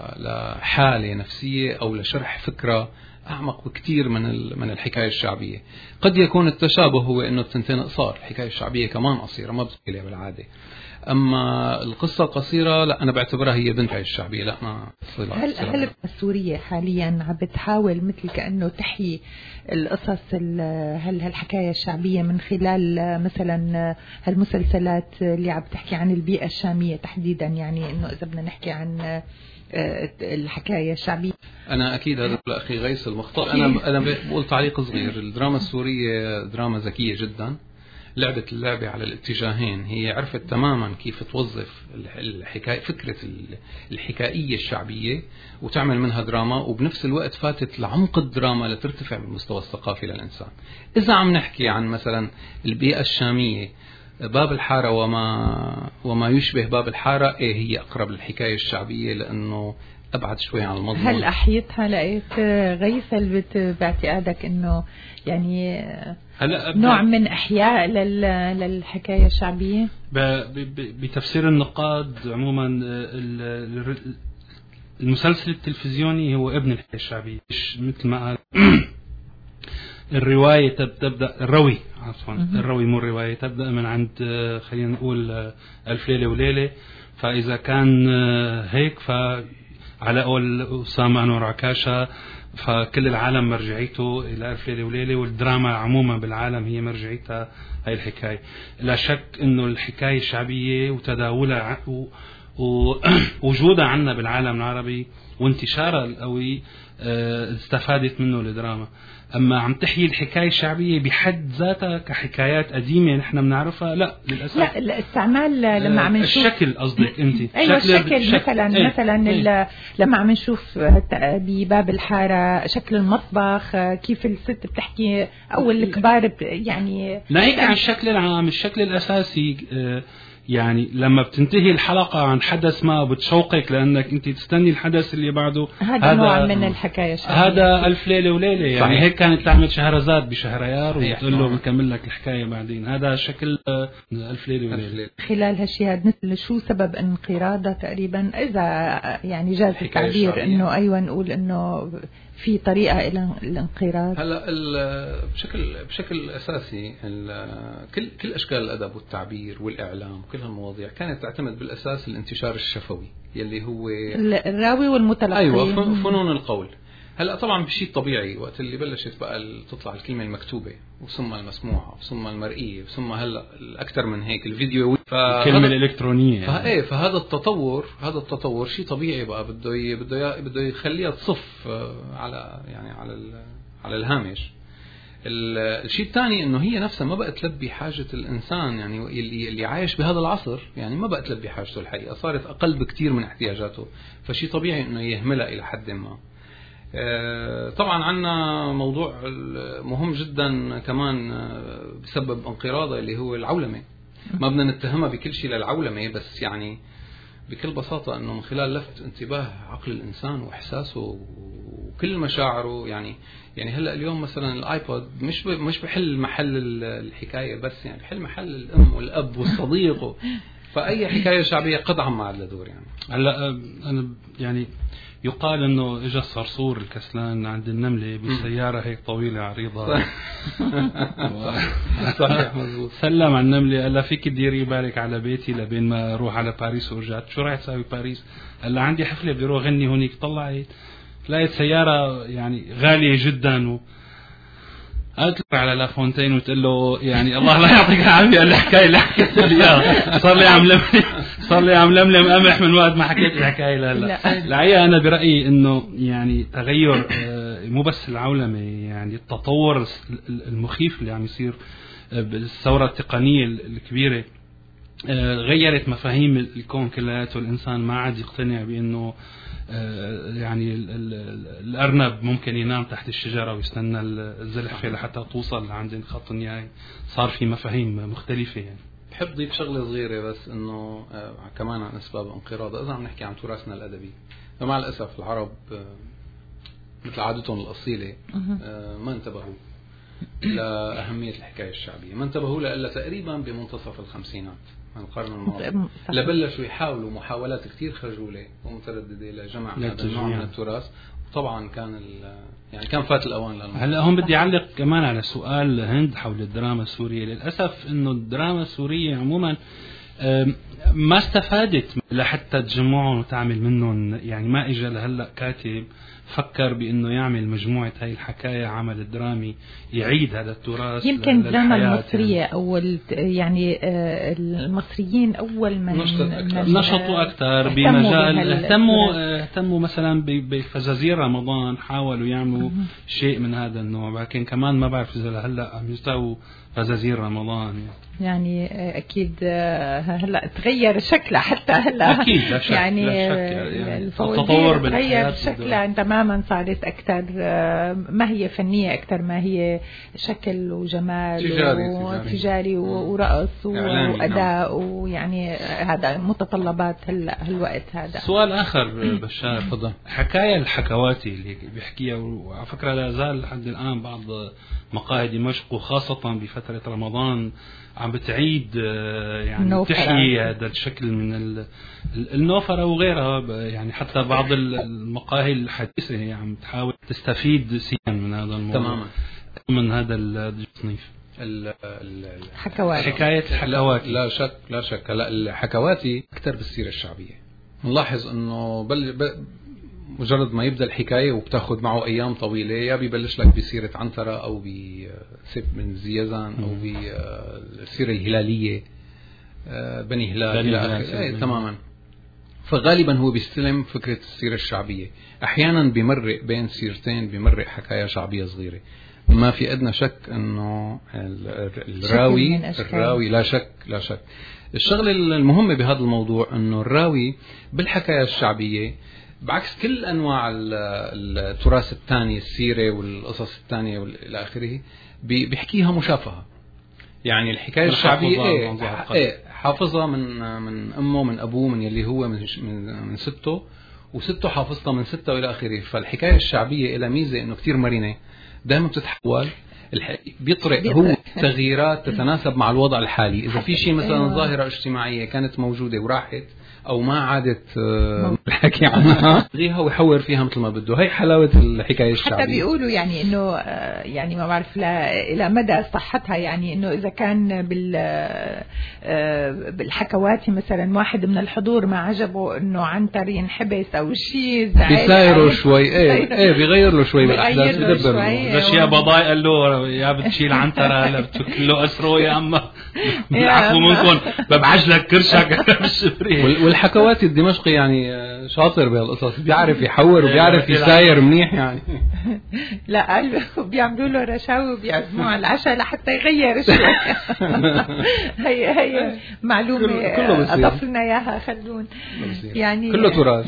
لحالة نفسية او لشرح فكرة أعمق بكتير من من الحكاية الشعبية. قد يكون التشابه هو إنه التنتين قصار، الحكاية الشعبية كمان قصيرة ما بتقولها بالعادة. أما القصة القصيرة لا أنا بعتبرها هي بنت الشعبية. لا ما صلة هل صلة هل السورية حاليا عم بتحاول مثل كأنه تحيي القصص هل هالحكاية الشعبية من خلال مثلا هالمسلسلات اللي عم بتحكي عن البيئة الشامية تحديدا؟ يعني إنه إذا بدنا نحكي عن الحكاية الشعبية. أنا أكيد هذا أخي غيث المخطئ. أنا أنا بقول تعليق صغير. الدراما السورية دراما ذكية جدا، لعبت اللعبة على الاتجاهين. هي عرفت تماما كيف توظف الحكاية فكرة الحكائية الشعبية وتعمل منها دراما، وبنفس الوقت فاتت لعمق الدراما لترتفع بالمستوى الثقافي للإنسان. إذا عم نحكي عن مثلا البيئة الشامية باب الحارة وما وما يشبه باب الحارة، إيه هي أقرب للحكاية الشعبية لأنه أبعد شوي عن المضمون. هل أحيتها لقيت غيث باعتقادك إنه يعني نوع من إحياء للحكاية الشعبية؟ بتفسير النقاد عموما المسلسل التلفزيوني هو ابن الحكاية الشعبية، مش مثل ما قال الرواية تبدأ الروي عفوا الروي مو الرواية تبدأ من عند خلينا نقول ألف ليلة وليلة. فإذا كان هيك فعلى قول أسامة أنور عكاشة فكل العالم مرجعيته إلى ألف ليلة وليلة، والدراما عموما بالعالم هي مرجعيتها هاي الحكاية. لا شك إنه الحكاية الشعبية وتداولها ووجودها عنا بالعالم العربي وانتشارها القوي استفادت منه الدراما. أما عم تحيي الحكاية الشعبية بحد ذاتها كحكايات قديمة نحن بنعرفها، لا للأسف. لا الاستعمال لما عم نشوف الشكل قصدك أنت. أيوة الشكل, الشكل مثلا ايه مثلا ايه لما عم نشوف بباب الحارة شكل المطبخ، كيف الست بتحكي أو الكبار يعني. لا هيك عن الشكل العام، الشكل الأساسي يعني لما بتنتهي الحلقة عن حدث ما بتشوقك لأنك أنت تستني الحدث اللي بعده. هذا نوع من الحكاية الشعبية. هذا ألف ليلة وليلة يعني. صحيح. هيك كانت تعمل شهرزاد بشهريار وتقول له بنكمل لك الحكاية بعدين. هذا شكل ألف ليلة وليلة. خلال هالشيء مثل شو سبب انقراضه تقريبا إذا يعني جاز التعبير إنه أيوة نقول إنه في طريقة إلى الانقراض. هلا بشكل بشكل أساسي كل كل أشكال الأدب والتعبير والإعلام كل هالمواضيع كانت تعتمد بالأساس الانتشار الشفوي يلي هو الراوي والمتلقي. أيوة فنون القول. هلا طبعا بشيء طبيعي وقت اللي بلشت بقى تطلع الكلمة المكتوبة وثم المسموعة وثم المرئية وثم هلا الأكثر من هيك الفيديو الكلمة الإلكترونية يعني. فايه فهذا التطور هذا التطور شيء طبيعي بقى بده بده بده يخليها تصف على يعني على على الهامش. الشيء الثاني انه هي نفسها ما بقت تلبي حاجة الانسان يعني اللي اللي عايش بهذا العصر يعني ما بقت تلبي حاجته الحقيقة، صارت اقل بكثير من احتياجاته، فشيء طبيعي انه يهملها الى حد ما. طبعا عنا موضوع مهم جدا كمان بسبب انقراضه اللي هو العولمة. ما بدنا نتهمها بكل شيء للعولمة، بس يعني بكل بساطة انه من خلال لفت انتباه عقل الانسان واحساسه وكل مشاعره يعني يعني هلا اليوم مثلا الايبود مش مش بحل محل الحكاية بس يعني بحل محل الام والاب والصديق فاي حكاية شعبية قطعا ما عاد لدور يعني. هلا انا يعني يقال انه اجى الصرصور الكسلان عند النملة بالسيارة هيك طويلة عريضة صحيح مزبوط. سلم على النملة قال لها فيك تديري بالك على بيتي لبين ما اروح على باريس ورجعت. شو راح تساوي باريس؟ قال لها عندي حفلة بدي اروح غني هونيك. طلعت لقيت سيارة يعني غالية جدا و قالت له على لافونتين وتقول له يعني الله لا يعطيك العافية الحكاية اللي حكيت لي اياها صار لي عم لملم صار لي عم لملم قمح من وقت ما حكيت الحكاية. لا لا الحقيقة أنا برأيي إنه يعني تغير مو بس العولمة يعني التطور المخيف اللي عم يصير بالثورة التقنية الكبيرة غيرت مفاهيم الكون كلياته. الإنسان ما عاد يقتنع بأنه يعني الأرنب ممكن ينام تحت الشجرة ويستنى الزلحفة لحتى توصل عند خط النهاية. صار في مفاهيم مختلفة يعني. بحب ضيف شغلة صغيرة بس إنه آه كمان عن أسباب انقراض. إذا عم نحكي عن تراثنا الأدبي فمع الأسف العرب آه مثل عادتهم الأصيلة آه ما انتبهوا لأهمية الحكاية الشعبية، ما انتبهوا لإلا تقريبا بمنتصف الخمسينات من القرن الماضي لبلشوا يحاولوا محاولات كتير خجولة ومترددة لجمع هذا النوع من التراث. طبعا كان يعني كان فات الأوان للموضوع. هلا هون بدي أعلق كمان على سؤال هند حول الدراما السورية. للأسف إنه الدراما السورية عموما ما استفادت لحتى تجمعهم وتعمل منهم يعني. ما إجا لهلا كاتب فكر بأنه يعمل مجموعة هاي الحكاية عمل درامي يعيد هذا التراث. يمكن الدراما المصرية يعني. أول يعني المصريين أول من نشطوا أكثر بمجال اهتموا اهتموا مثلا بفزازير رمضان، حاولوا يعملوا شيء من هذا النوع. لكن كمان ما بعرف إذا هلا عم يستووا فزازير رمضان يعني, يعني أكيد هلا تغير شكلها حتى هلا أكيد لا شك يعني, يعني التطور تغير شكلها تماما، صارت أكثر ما هي فنية أكثر ما هي شكل وجمال تجاري وتجاري ورقص وأداء ويعني هذا متطلبات هلا هالوقت. هذا سؤال آخر بشار فضل حكاية الحكواتي اللي بيحكيها وعلى فكرة لا زال لحد الآن بعض مقاهي دمشق وخاصة بفترة رمضان عم بتعيد يعني تحيي هذا الشكل من النوفرة وغيرها يعني. حتى بعض المقاهي الحديثة هي عم تحاول تستفيد سيان من هذا الموضوع تماما من هذا التصنيف الحكواتي. حكاية الحكواتي لا شك لا شك لا الحكواتي أكثر بالسيرة الشعبية. نلاحظ إنه بل مجرد ما يبدأ الحكاية وبتاخد معه أيام طويلة يا بيبلش لك بسيرة عنترة أو بسيف من زيزان أو بالسيرة الهلالية بني هلال إلى آخره تماما. فغالبا هو بيستلم فكرة السيرة الشعبية. أحيانا بيمرق بين سيرتين، بيمرق حكاية شعبية صغيرة. ما في أدنى شك أنه الراوي الراوي لا شك لا شك الشغلة المهمة بهذا الموضوع أنه الراوي بالحكاية الشعبية بعكس كل أنواع التراث الثاني، السيرة والقصص الثانية والى آخره، بيحكيها مشافهة. يعني الحكاية الشعبية إيه إيه حافظها من من أمه، من أبوه، من يلي هو من من, من سته، وسته حافظتها من سته وإلى آخره. فالحكاية الشعبية إلى ميزة إنه كتير مرنة، دائما بتتحول، بيطرق هو تغييرات تتناسب مع الوضع الحالي. إذا في شيء مثلا ظاهرة اجتماعية كانت موجودة وراحت أو ما عادت الحكي عنها، يلغيها ويحور فيها مثل ما بده. هي حلاوة الحكاية الشعبية. حتى بيقولوا يعني إنه يعني ما بعرف إلى مدى صحتها، يعني إنه إذا كان بال بالحكواتي مثلا واحد من الحضور ما عجبه إنه عنتر ينحبس أو شيء، بيسايروا شوي، إيه إيه بيغير له شوي بالأحداث، بدبر له. بس يا بضاي قال له يا بتشيل عنتر هلا بتكله أسره يا أما بالعفو منكم ببعج لك كرشك بالشبري. والحكواتي الدمشقي يعني شاطر بهالقصص، بيعرف يحور وبيعرف يساير منيح يعني. لا قال بيعملوا له رشاوي وبيعزموه على العشاء لحتى يغير شوي. هي هي معلومة أضاف لنا إياها خلون، يعني كله تراث.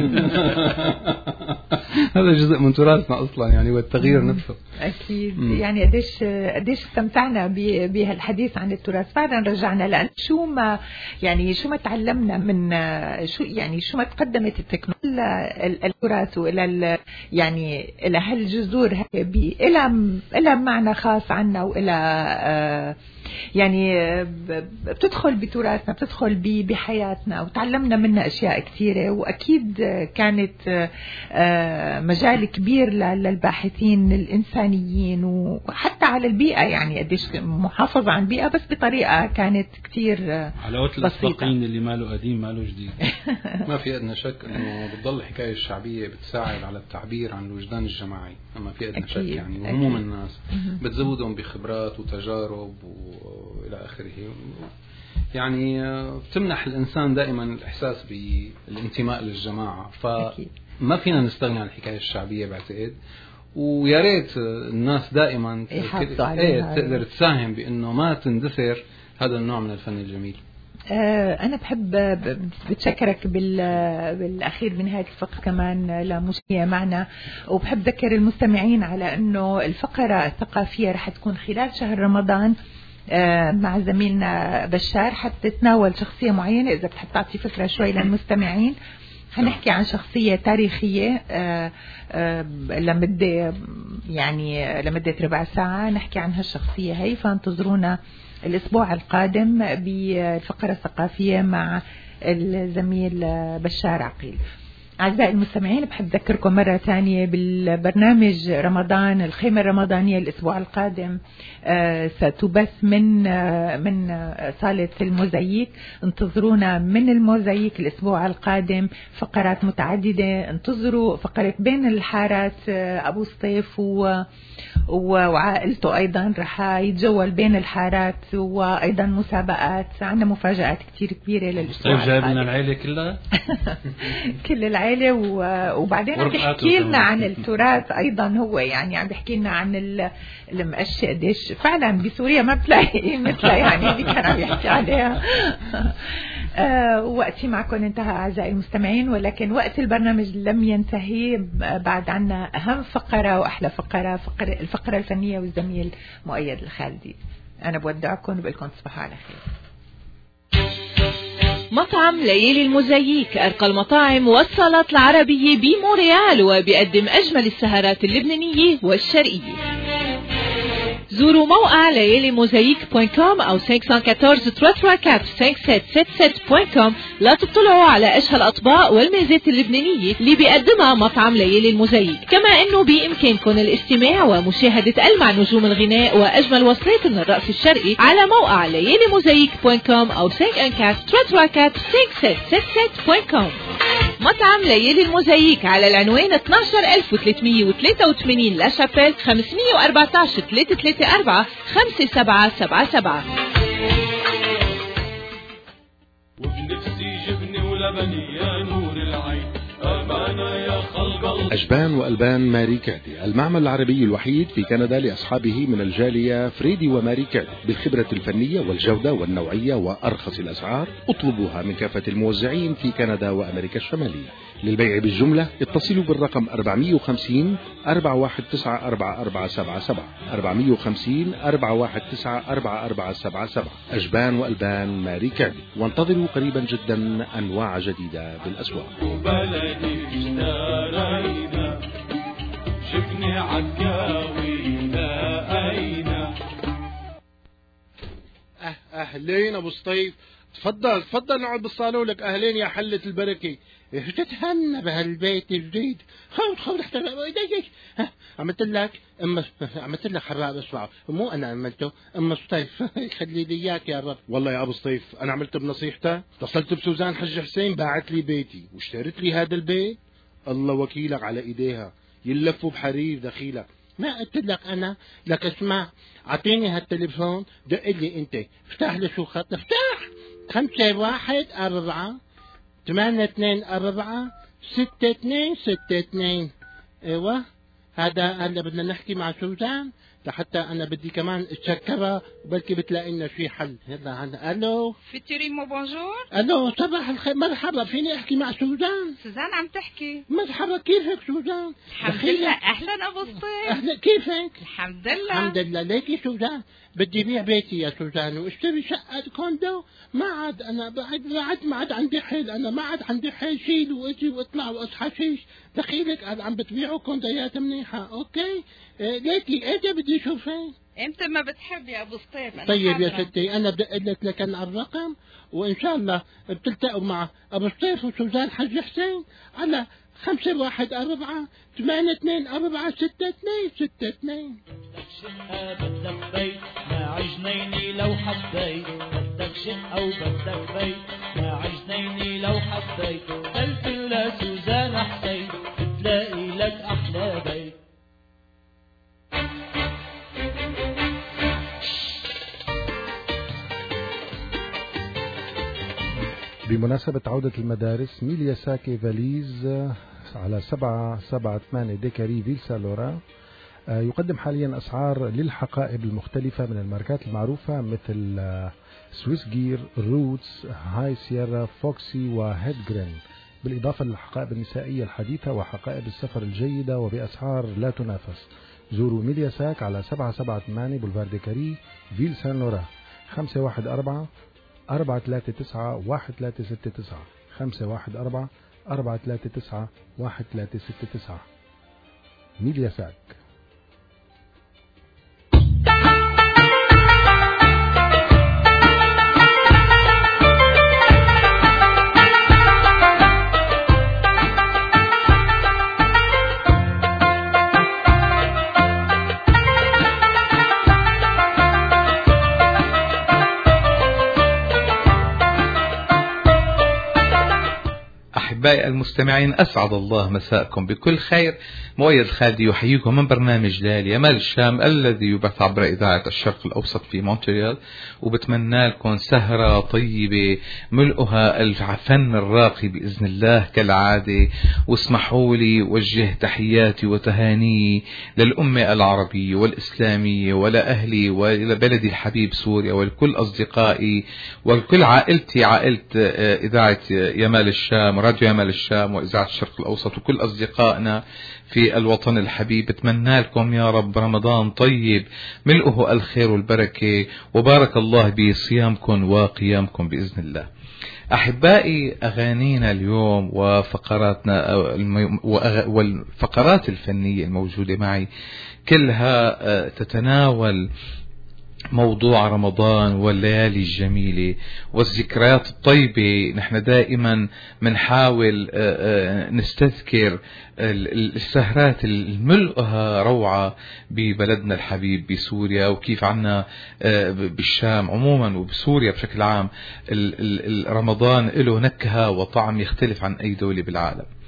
هذا جزء من تراثنا أصلا يعني، والتغيير نفسه أكيد. مم. يعني قديش قديش استمتعنا بهالحديث عن التراث، فعلا رجعنا لأن شو ما يعني شو ما تعلمنا من شو يعني شو ما تقدمت التكنولوجيا التراث وإلى يعني إلى هالجذور هي إلى إلى معنى خاص عنا، وإلى يعني بتدخل بتراثنا، بتدخل بحياتنا، وتعلمنا منها أشياء كثيرة. وأكيد كانت مجال كبير للباحثين الإنسانيين وحتى على البيئة، يعني قديش محافظة عن البيئة بس بطريقة كانت كثير حلاوة الأسبقين اللي ماله قديم ماله جديد. ما في أدنى شك أنه بتضل الحكاية الشعبية بتساعد على التعبير عن الوجدان الجماعي، ما في أدنى شك يعني، وهموم الناس بتزودهم بخبرات وتجارب وإلى آخره. يعني بتمنح الإنسان دائما الإحساس بالانتماء للجماعة، فما فينا نستغني عن الحكاية الشعبية بعتقد. ويا ريت الناس دائما ايه تقدر تساهم بأنه ما تندثر هذا النوع من الفن الجميل. أنا بحب بتشكرك بالأخير بنهاية الفقرة كمان لمشاركة معنا، وبحب ذكر المستمعين على أنه الفقرة الثقافية رح تكون خلال شهر رمضان مع زميلنا بشار، حتى تتناول شخصية معينة. إذا بتحب تعطي فكرة شوي للمستمعين، هنحكي عن شخصية تاريخية لمدة يعني لمدة ربع ساعة نحكي عن هالشخصية هي، فانتظرونا الأسبوع القادم بالفقرة الثقافية مع الزميل بشار عقيل. أعزائي المستمعين، بحب أذكركم مرة ثانية بالبرنامج رمضان الخيمة الرمضانية الأسبوع القادم ستبث من من صالة الموزاييك. انتظرونا من الموزاييك الأسبوع القادم فقرات متعددة. انتظروا فقرة بين الحارات، أبو سطيف و وعائلته أيضا رح يتجول بين الحارات، وأيضا مسابقات. عندنا مفاجآت كتير كبيرة للأسبوع القادم. جايب لنا العائلة كلها كل العائلة، وبعدين عم بيحكي لنا عن التراث أيضا. هو يعني عم بيحكي لنا عن المقشة قديش فعلا بسوريا ما بتلاقي مثلها يعني اللي كان عم يحكي عليها. آه وقتي معكم انتهى أعزائي المستمعين، ولكن وقت البرنامج لم ينتهي. بعد عنا أهم فقرة وأحلى فقرة، فقرة الفقرة الفنية والزميل مؤيد الخالدي. أنا بودعكم وبقول لكم تصبحوا على خير. مطعم ليالي الموزاييك أرقى المطاعم والصالات العربية بمونريال، وبيقدم أجمل السهرات اللبنانية والشرقية. زوروا موقع ليالي موزاييك دوت كوم أو خمسة أربعة أربعة ثلاثة أربعة خمسة سبعة ستة ستة دوت كوم لتطلعوا على أشهى الأطباق والميزات اللبنانية اللي بيقدمها مطعم ليالي الموزاييك. كما أنه بإمكانكم الاستماع ومشاهدة ألمع نجوم الغناء وأجمل وصلات من الرقص الشرقي على موقع ليالي موزاييك دوت كوم أو خمسة أربعة أربعة ثلاثة أربعة خمسة ستة ستة دوت كوم. مطعم ليالي الموزاييك على العنوان اثني عشر ألف وثلاثمية وثلاثة وثمانين لا شابيل، خمسمية وأربعة عشر ثلاثة ثلاثة أربعة خمسة سبعة سبعة سبعة. وبنفسي جبني ولا ولبني يا نور العين أمانة يا خلق الله. أجبان وألبان ماري كادي، المعمل العربي الوحيد في كندا لأصحابه من الجالية فريدي وماري كادي، بالخبرة الفنية والجودة والنوعية وأرخص الأسعار. اطلبوها من كافة الموزعين في كندا وأمريكا الشمالية. للبيع بالجملة اتصلوا بالرقم أربعمية وخمسين أربعة واحد تسعة أربعة أربعة سبعة سبعة أربعمية وخمسين أربعة واحد تسعة أربعة أربعة سبعة سبعة. أجبان وألبان ماري كادي، وانتظروا قريبا جدا أنواع جديدة بالأسواق. وبلدي اشترينا شفني عكاوي لقينا. أه أهلين أبو سطيف، تفضل تفضل نقعد بالصالون. لك أهلين يا حلة البركة. تتهنى بهالبيت الجديد. خذ خذ حتى عملت لك أم عملت لك حراب اسمعوا، مو أنا عملته، أم سطيف خلي لي إياك يا رب. والله يا أبو سطيف أنا عملت بنصيحته، اتصلت بسوزان حج حسين باعت لي بيتي واشتريت لي هذا البيت. الله وكيلك على إيديها يلفوا بحرير دخيلك. ما قلت لك أنا؟ لك اسمع، أعطيني هالتليفون دق لي أنت، افتح لي شو خط، افتح خمسة واحد أربعة ثمانية اثنين أربعة ستة اثنين ستة اثنين. ايوه هذا هلا بدنا نحكي مع سوزان لحتى انا بدي كمان اتشكرها وبلكي بتلاقي لنا شي حل. يلا عنا. الو فيتوريمو بونجور. الو صباح الخير، مرحبا، فيني احكي مع سوزان؟ سوزان عم تحكي. مرحبا، كيفك سوزان؟ الحمد لله. اهلا ابو سطيف. اهلا، كيفك؟ الحمد لله الحمد لله. ليكي سوزان بدي بيع بيتي يا سوزان واشتري شقة كوندو. ما عاد انا بعد بعد ما عاد عندي حيل، انا ما عاد عندي حيل شيل واجي واطلع واصحى شيش. دخيلك عم بتبيعوا كوندويات منيحة. اوكي إيه ليكي اجا بدي اشوفك. امتى ما بتحب يا ابو سطيف. طيب يا ستي انا بدي اقول لك لكن على الرقم وان شاء الله بتلتقوا مع ابو سطيف وسوزان حج حسين على خمسة واحد أربعة ثمانية اثنين أربعة ستة اثنين ستة اثنين. بدك شقة بدك بيت مع جنيني لو حبيت، بدك شقة وبدك بيت مع جنيني لو حبيت، تلفن لسوزان حسين بتلاقي لك أحلى بيت. بمناسبة عودة المدارس، ميليا ساكي فاليز على سبعة سبعة ثمانية ديكاري فيل سالورا يقدم حاليا أسعار للحقائب المختلفة من الماركات المعروفة مثل سويس جير، روتس، هاي سيرا، فوكسي وهيد جرين، بالإضافة للحقائب النسائية الحديثة وحقائب السفر الجيدة وبأسعار لا تنافس. زوروا ميليا ساك على سبعة سبعة ثمانية بولفار ديكاري فيل سان لورا خمسة واحد أربعة أربعة ثلاثة تسعة واحد ثلاثة ستة تسعة خمسة واحد أربعة أربعة ثلاثة تسعة واحد ثلاثة ستة تسعة. ميليا ساك. أحبائي المستمعين، أسعد الله مساءكم بكل خير. مؤيد الخالدي يحييكم من برنامج ليالي يمال الشام الذي يبث عبر إذاعة الشرق الأوسط في مونتريال، وبتمنى لكم سهرة طيبة ملؤها الفن الراقي بإذن الله كالعادة. واسمحوا لي وجه تحياتي وتهاني للأمة العربية والإسلامية ولأهلي ولبلدي الحبيب سوريا ولكل أصدقائي ولكل عائلتي، عائلة إذاعة يمال الشام، راديو يمال الشام وإذاعة الشرق الأوسط، وكل أصدقائنا في الوطن الحبيب. اتمنى لكم يا رب رمضان طيب ملؤه الخير والبركة، وبارك الله بصيامكم وقيامكم بإذن الله. أحبائي، أغانينا اليوم وفقراتنا والفقرات الفنية الموجودة معي كلها تتناول موضوع رمضان والليالي الجميلة والذكريات الطيبة. نحن دائما منحاول نستذكر السهرات الملؤها روعة ببلدنا الحبيب بسوريا، وكيف عنا بالشام عموما وبسوريا بشكل عام رمضان له نكهة وطعم يختلف عن أي دولة بالعالم.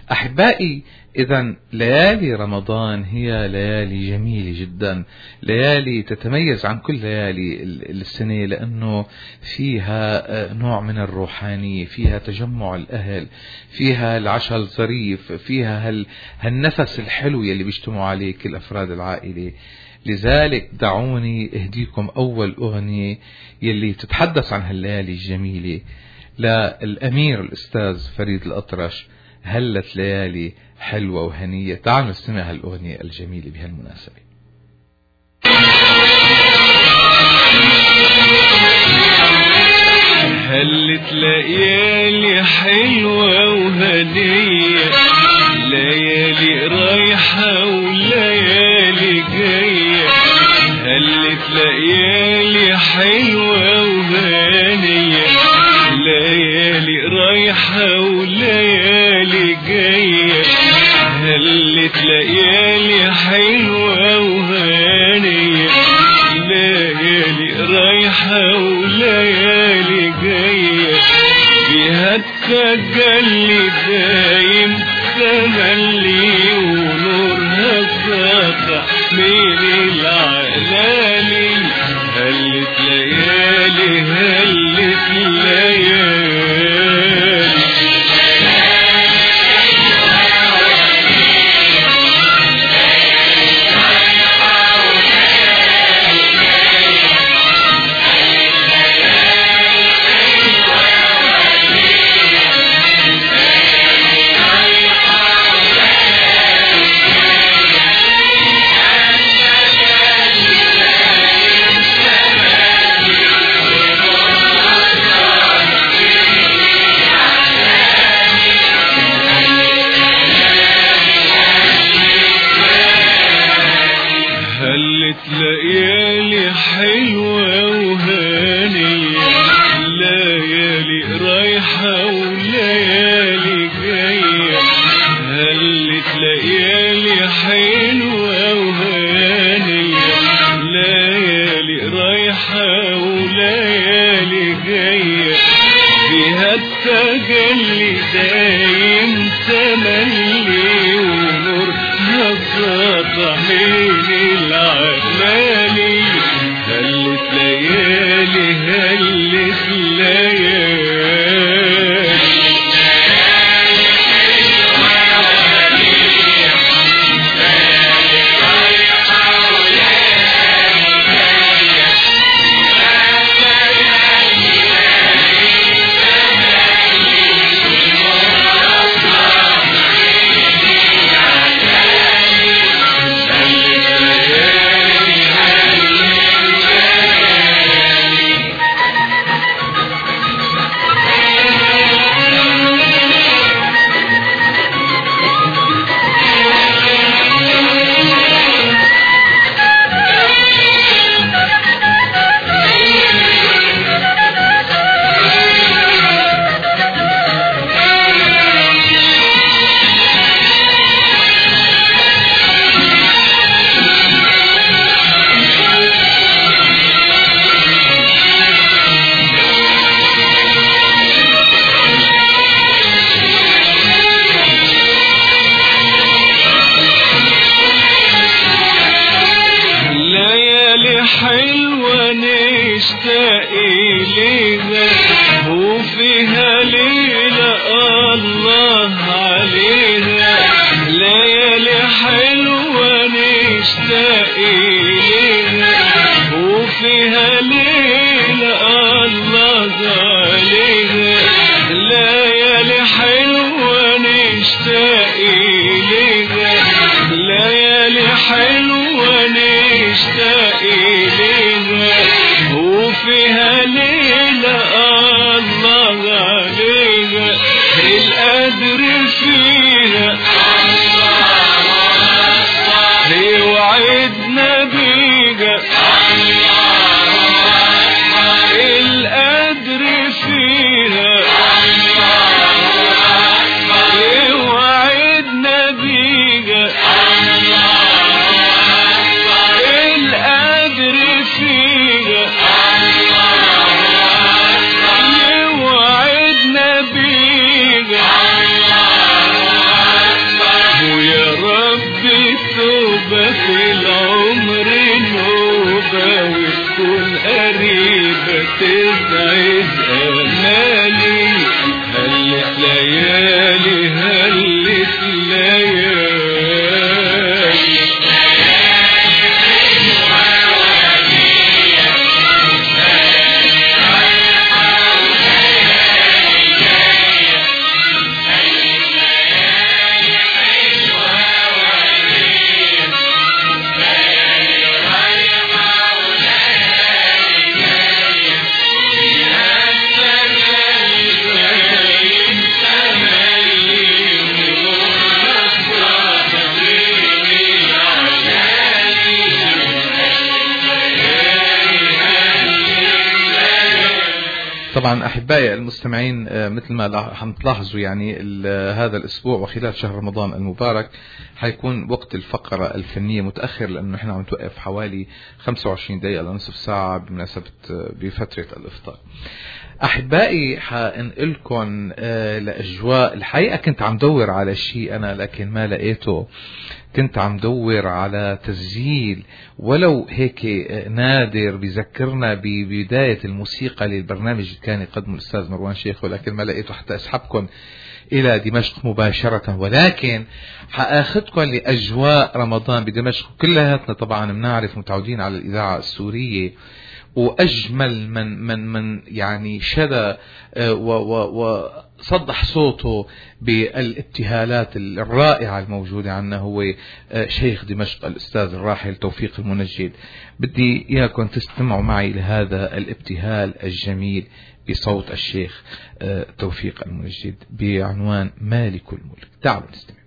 أحبائي، إذا ليالي رمضان هي ليالي جميلة جدا، ليالي تتميز عن كل ليالي السنة، لأنه فيها نوع من الروحانية، فيها تجمع الأهل، فيها العشاء الظريف، فيها هال هالنفس الحلو يلي بيجتمعوا عليه كل أفراد العائلة. لذلك دعوني اهديكم أول أغنية يلي تتحدث عن هالليالي الجميلة للأمير الأستاذ فريد الأطرش، هلت ليالي حلوة وهنية. تعالوا نستمع هالأغنية الجميلة بهالمناسبة. هلت ليالي حلوة وهنية، ليالي رايحة وليالي جاية. هلت ليالي حلوة وهنية، ليالي رايحة وليالي جاية. هلت ليالي حلوة وهنية، ليالي رايحة وليالي جاية. فيها التجلي دايم تملي، ونورها ساطع من العلالي. هلت ليالي هلت ليالي ليالي حلوة وهانية، ليالي رايحة وليالي جاية. هلت ليالي حلوة وهانية، ليالي رايحة وليالي جاية. فيها التجلي دايم تملي، ونورها ساطع من العلالي. هلت ليالي هلت ليالي حلوة نشتاق إليها، وفيها ليلة الله عليها. ليالي حلوة نشتاق إليها، وفيها ليلة الله عليها. ليالي حلوة نشتاق إليها، ليالي حلوة نشتاق إليها. وفيها ليلة الله عليها، القدر فيها وعدنا بيها. القدر فيها وعدنا بيها. القدر طبعا أحبائي المستمعين مثل ما عم تلاحظوا يعني هذا الأسبوع وخلال شهر رمضان المبارك حيكون وقت الفقرة الفنية متأخر، لأنه إحنا عم نتوقف حوالي خمسة وعشرين دقيقة لنصف ساعة بمناسبة بفترة الإفطار. أحبائي حانقلكم لأجواء الحقيقة. كنت عم دور على شيء أنا لكن ما لقيته. كنت عم دور على تسجيل ولو هيك نادر بيذكرنا ببداية الموسيقى للبرنامج اللي كان يقدمه الأستاذ مروان شيخ، ولكن ما لقيته حتى أسحبكم إلى دمشق مباشرة. ولكن حآخذكم لأجواء رمضان بدمشق. كلياتنا طبعا بنعرف متعودين على الإذاعة السورية، وأجمل من من من يعني شدى وصدح صوته بالابتهالات الرائعة الموجودة عنا هو شيخ دمشق الأستاذ الراحل توفيق المنجد. بدي إياكم تستمعوا معي لهذا الابتهال الجميل بصوت الشيخ توفيق المنجد بعنوان مالك الملك. تعالوا نستمع.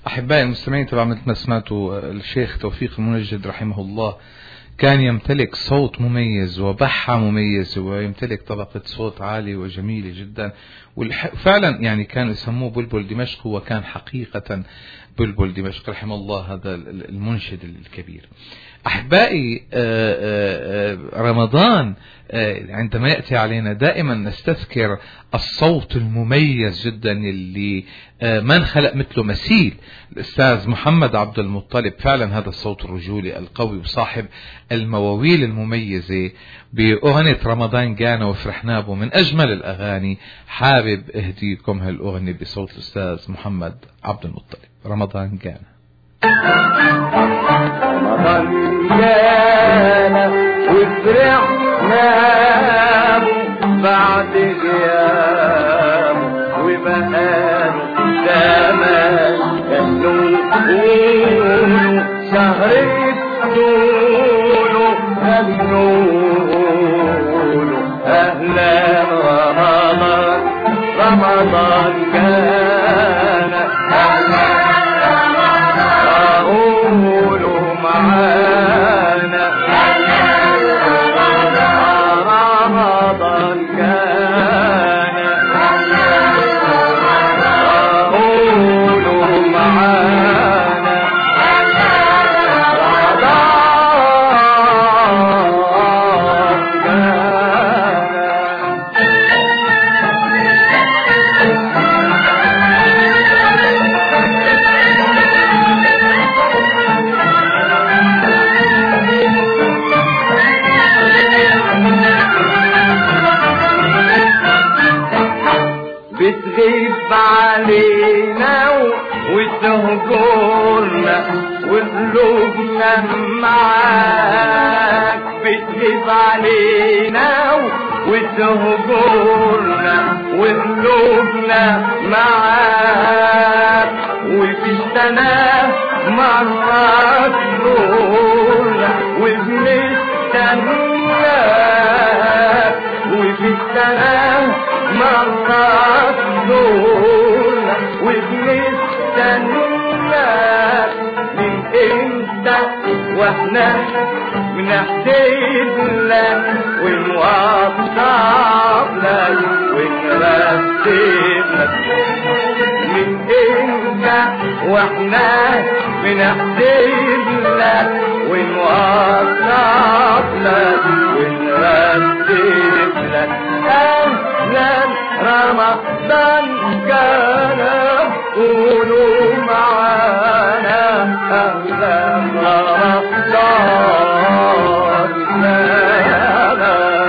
أحبائي المستمعين، طبعا مثل ما سمعتوا الشيخ توفيق المنجد رحمه الله كان يمتلك صوت مميز وبحة مميزة، ويمتلك طبقة صوت عالية وجميلة جدا، وفعلا يعني كانوا يسموه بلبل دمشق. هو كان حقيقة بلبل دمشق رحمه الله هذا المنشد الكبير. أحبائي رمضان عندما يأتي علينا دائما نستذكر الصوت المميز جدا اللي ما انخلق مثله مثيل، الأستاذ محمد عبد المطلب. فعلا هذا الصوت الرجولي القوي وصاحب المواويل المميزة. بأغنية رمضان جانا وفرحنا به من أجمل الأغاني، حابب أهديكم هالأغنية بصوت الأستاذ محمد عبد المطلب. رمضان جانا رمضان جانا وفرحنا بعد غيابه وبقاله زمان، كانوا يقولوا شهر يبدوله هنقوله أهلا رمضان رمضان جانا أهلا قولوا معانا رمضان كان قولوا معانا رمضان بتغيب علينا وتهجرنا وقلوبنا معاك، بتغيب علينا وتهجرنا وقلوبنا معاك، وفي السنة مرات نورنا وبنستناك، وفي السنة مرات نورنا وبنستناك. من امتى واحنا بنحتاج لك ونوصف لك ونرتب لك، من امتى واحنا بنحتاج لك ونوصف لك ونرتب لك. أهلا رمضان كان قولوا معانا أهلا رمضان كان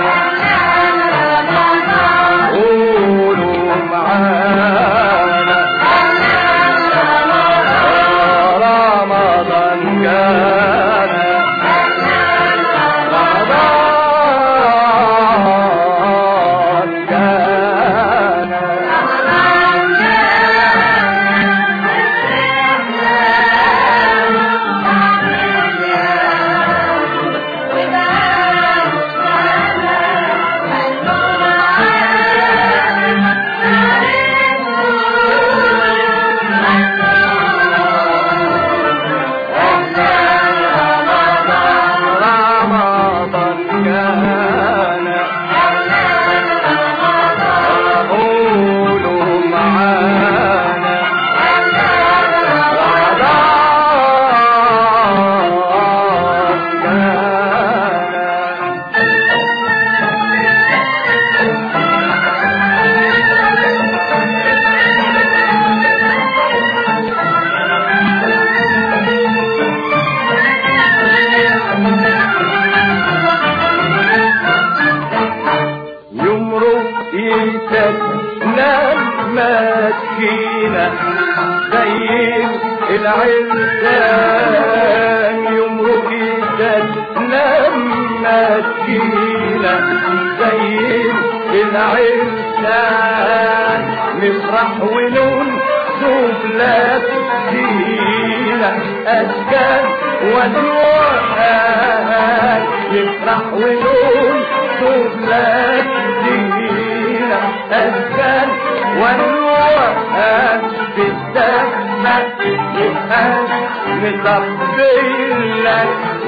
قولوا معانا رمضان كان العرسان يمرق ايدنا لما تجينا زي العرسان نفرح ونقول شوف لا تجينا أشكال والوحال، نفرح ونقول شوف لا تجينا أشكال والوحال. بالدفة نبقى نطبلك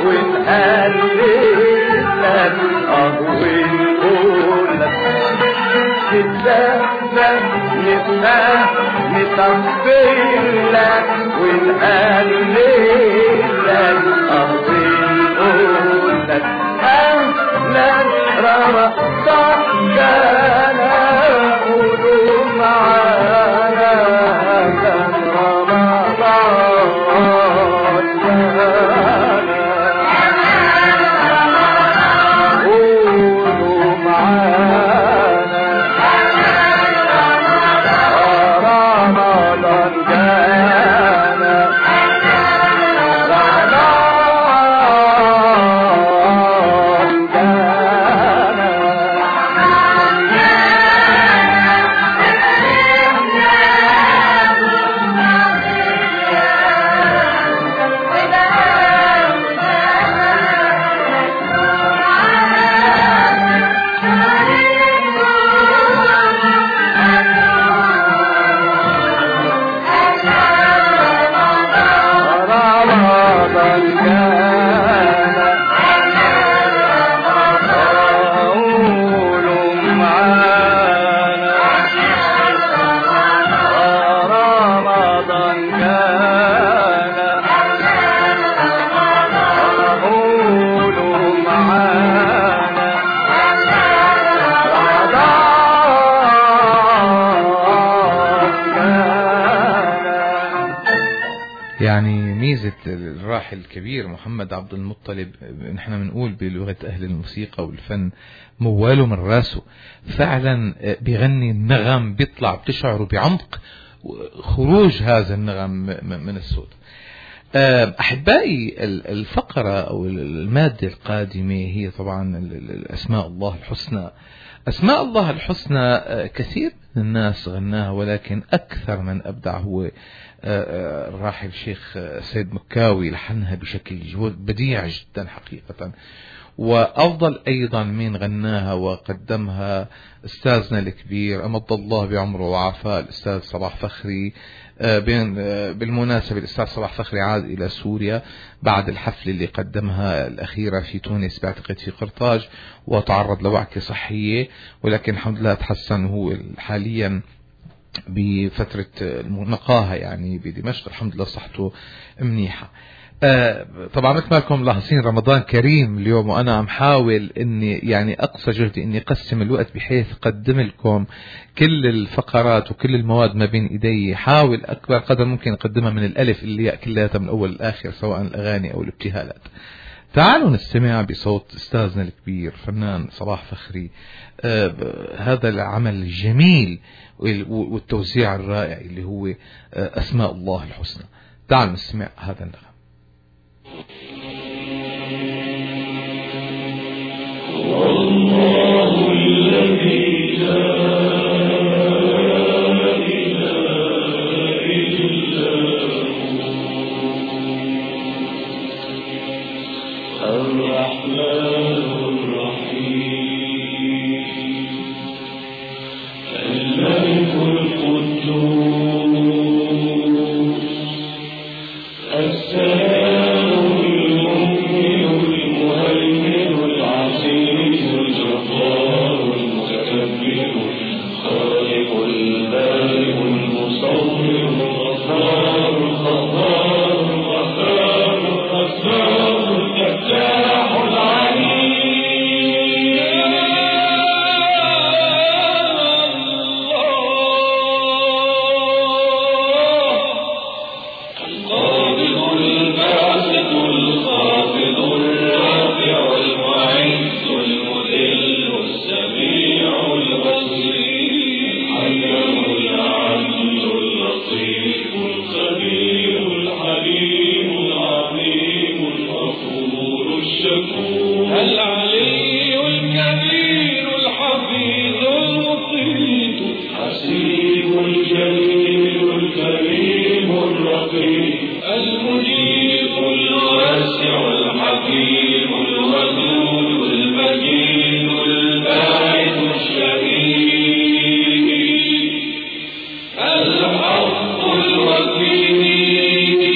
ونهللك اه ونقولك كتابة نبقى نطبلك ونهللك اه ونقولك أهلا رمضان جانا قولوا معانا كان رمضان جانا قولوا معانا رمضان جانا يعني ميزة الراحل الكبير محمد عبد المطلب، نحن بنقول بلغة أهل الموسيقى والفن مواله من راسه، فعلا بيغني النغم بيطلع بتشعروا بعمق خروج هذا النغم من الصوت. أحبائي، الفقرة أو المادة القادمة هي طبعا أسماء الله الحسنى. أسماء الله الحسنى كثير من الناس غناها، ولكن أكثر من أبدع هو الراحل الشيخ سيد مكاوي، لحنها بشكل بديع جدا حقيقة. وأفضل أيضا من غناها وقدمها أستاذنا الكبير أمد الله بعمره وعافاه الأستاذ صلاح فخري. بالمناسبة الأستاذ صلاح فخري عاد إلى سوريا بعد الحفلة اللي قدمها الأخيرة في تونس، بعتقد في قرطاج، وتعرض لوعكة صحية، ولكن الحمد لله تحسن. هو حاليا بفترة النقاهة يعني بدمشق، الحمد لله صحته منيحة. آه طبعا مثل ما لكم لاحظين رمضان كريم اليوم، وأنا عم حاول إني يعني أقصى جهدي إني أقسم الوقت بحيث أقدم لكم كل الفقرات وكل المواد ما بين إيدي. حاول أكبر قدر ممكن أقدمها من الألف اللي كلها من أول لآخر، سواء الأغاني أو الابتهالات. تعالوا نستمع بصوت أستاذنا الكبير فنان صلاح فخري آه هذا العمل الجميل والتوزيع الرائع اللي هو آه أسماء الله الحسنى. تعالوا نستمع هذا النغم. والله الذي لا الحق الوكيل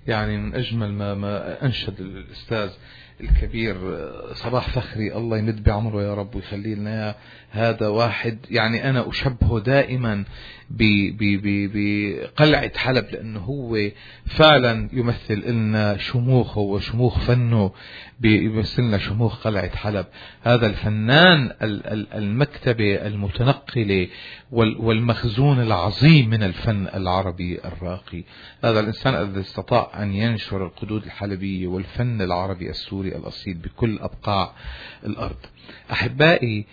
يعني من أجمل ما, ما أنشد الأستاذ الكبير صباح فخري، الله يمد بعمره يا رب ويخلي لنا. هذا واحد يعني أنا أشبهه دائما بقلعة حلب، لأنه هو فعلا يمثل لنا شموخه وشموخ فنه، بيمثلنا شموخ قلعة حلب. هذا الفنان المكتبة المتنقلة والمخزون العظيم من الفن العربي الراقي. هذا الإنسان الذي استطاع أن ينشر القدود الحلبية والفن العربي السوري الأصيل بكل أبقاع الأرض. أحبائي،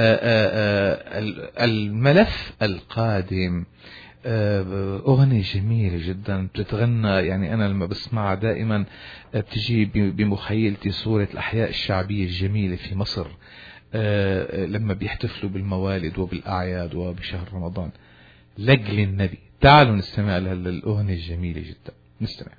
الملف القادم أغنية جميلة جدا بتتغنى، يعني أنا لما بسمعها دائما بتجي بمخيلتي صورة الأحياء الشعبية الجميلة في مصر لما بيحتفلوا بالموالد وبالأعياد وبشهر رمضان. لجل النبي. تعالوا نستمع للأغنية الجميلة جدا. نستمع.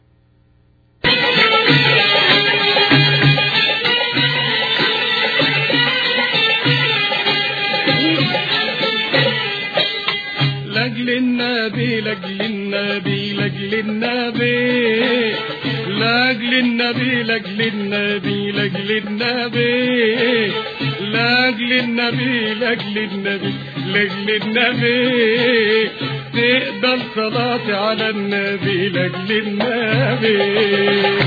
لجل النبي لجل النبي لجل النبي لجل النبي لجل النبي لجل النبي لجل النبي لجل النبي لجل النبي تقبل صلاتي على النبي لجل النبي.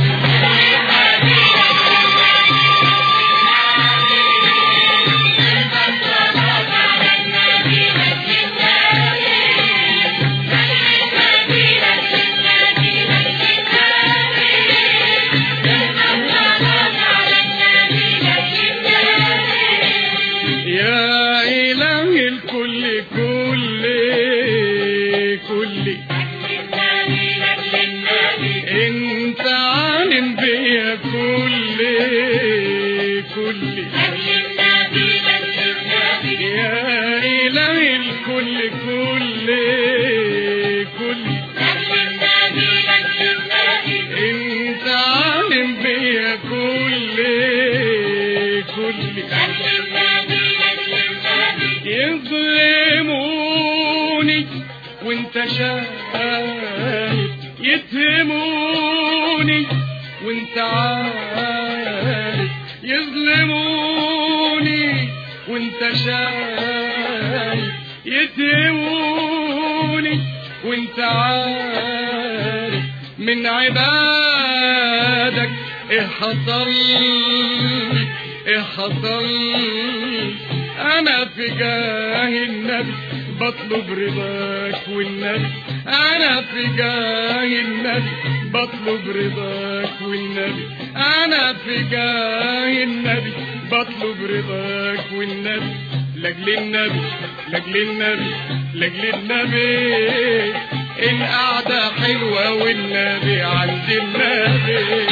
يظلموني وانت شايف، يتهموني وانت عارف، يظلموني وانت شايف، يتهموني وانت عارف، من عبادك ايه حصل لي ايه حصل لي، انا في جاه النبي بطلب رضاك والنبي، انا في جاه النبي بطلب رضاك والنبي، انا في جاه النبي بطلب رضاك والنبي، لاجل النبي لاجل النبي لاجل النبي، القعدة حلوة والنبي عند النبي.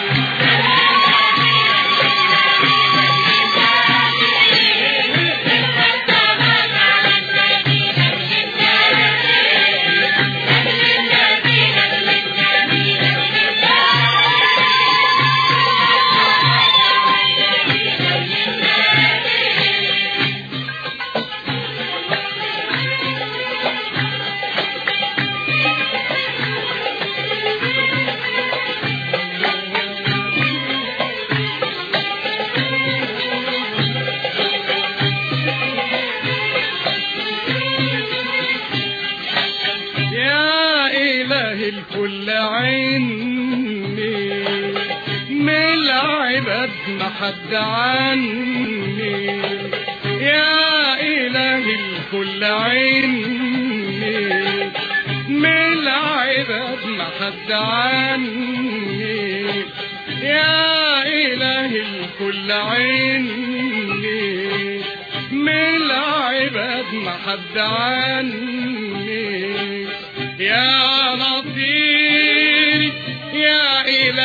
الكل عيني من العباد ما حد عني، يا إلهي الكل عيني من العباد ما حد عني، يا إلهي الكل عيني من العباد ما حد عني، يا نصيري يا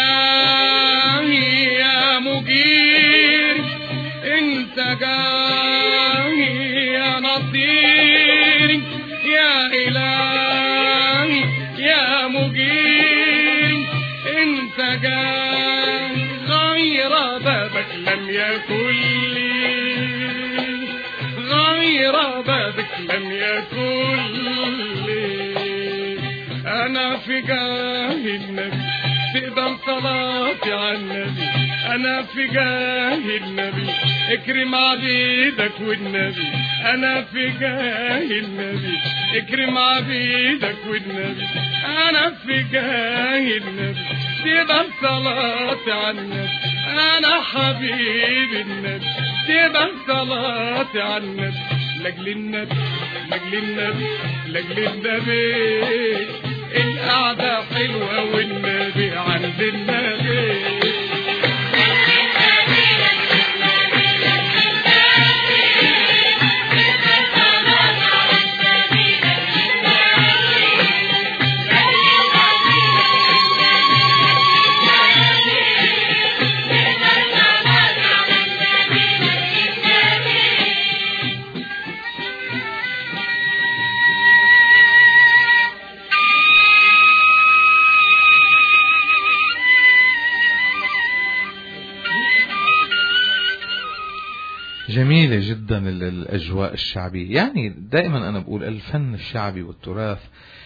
إلهي يا مجيري انت جاهي، يا نصيري يا إلهي يا مجيري انت جاهي، غير بابك لم يكن لي، غير بابك لم يكن لي، أنا في جاه النبي ديما صلاتي على النبي انا في جاه النبي اكرم عبيدك والنبي انا في جاه النبي اكرم عبيدك والنبي انا في جاه النبي ديما صلاتي على النبي انا حبيب النبي ديما صلاتي على النبي لاجل النبي لاجل النبي لاجل النبي القعدة حلوة والنبي عند النبي جميلة جدا الأجواء الشعبية. يعني دائما أنا بقول الفن الشعبي والتراث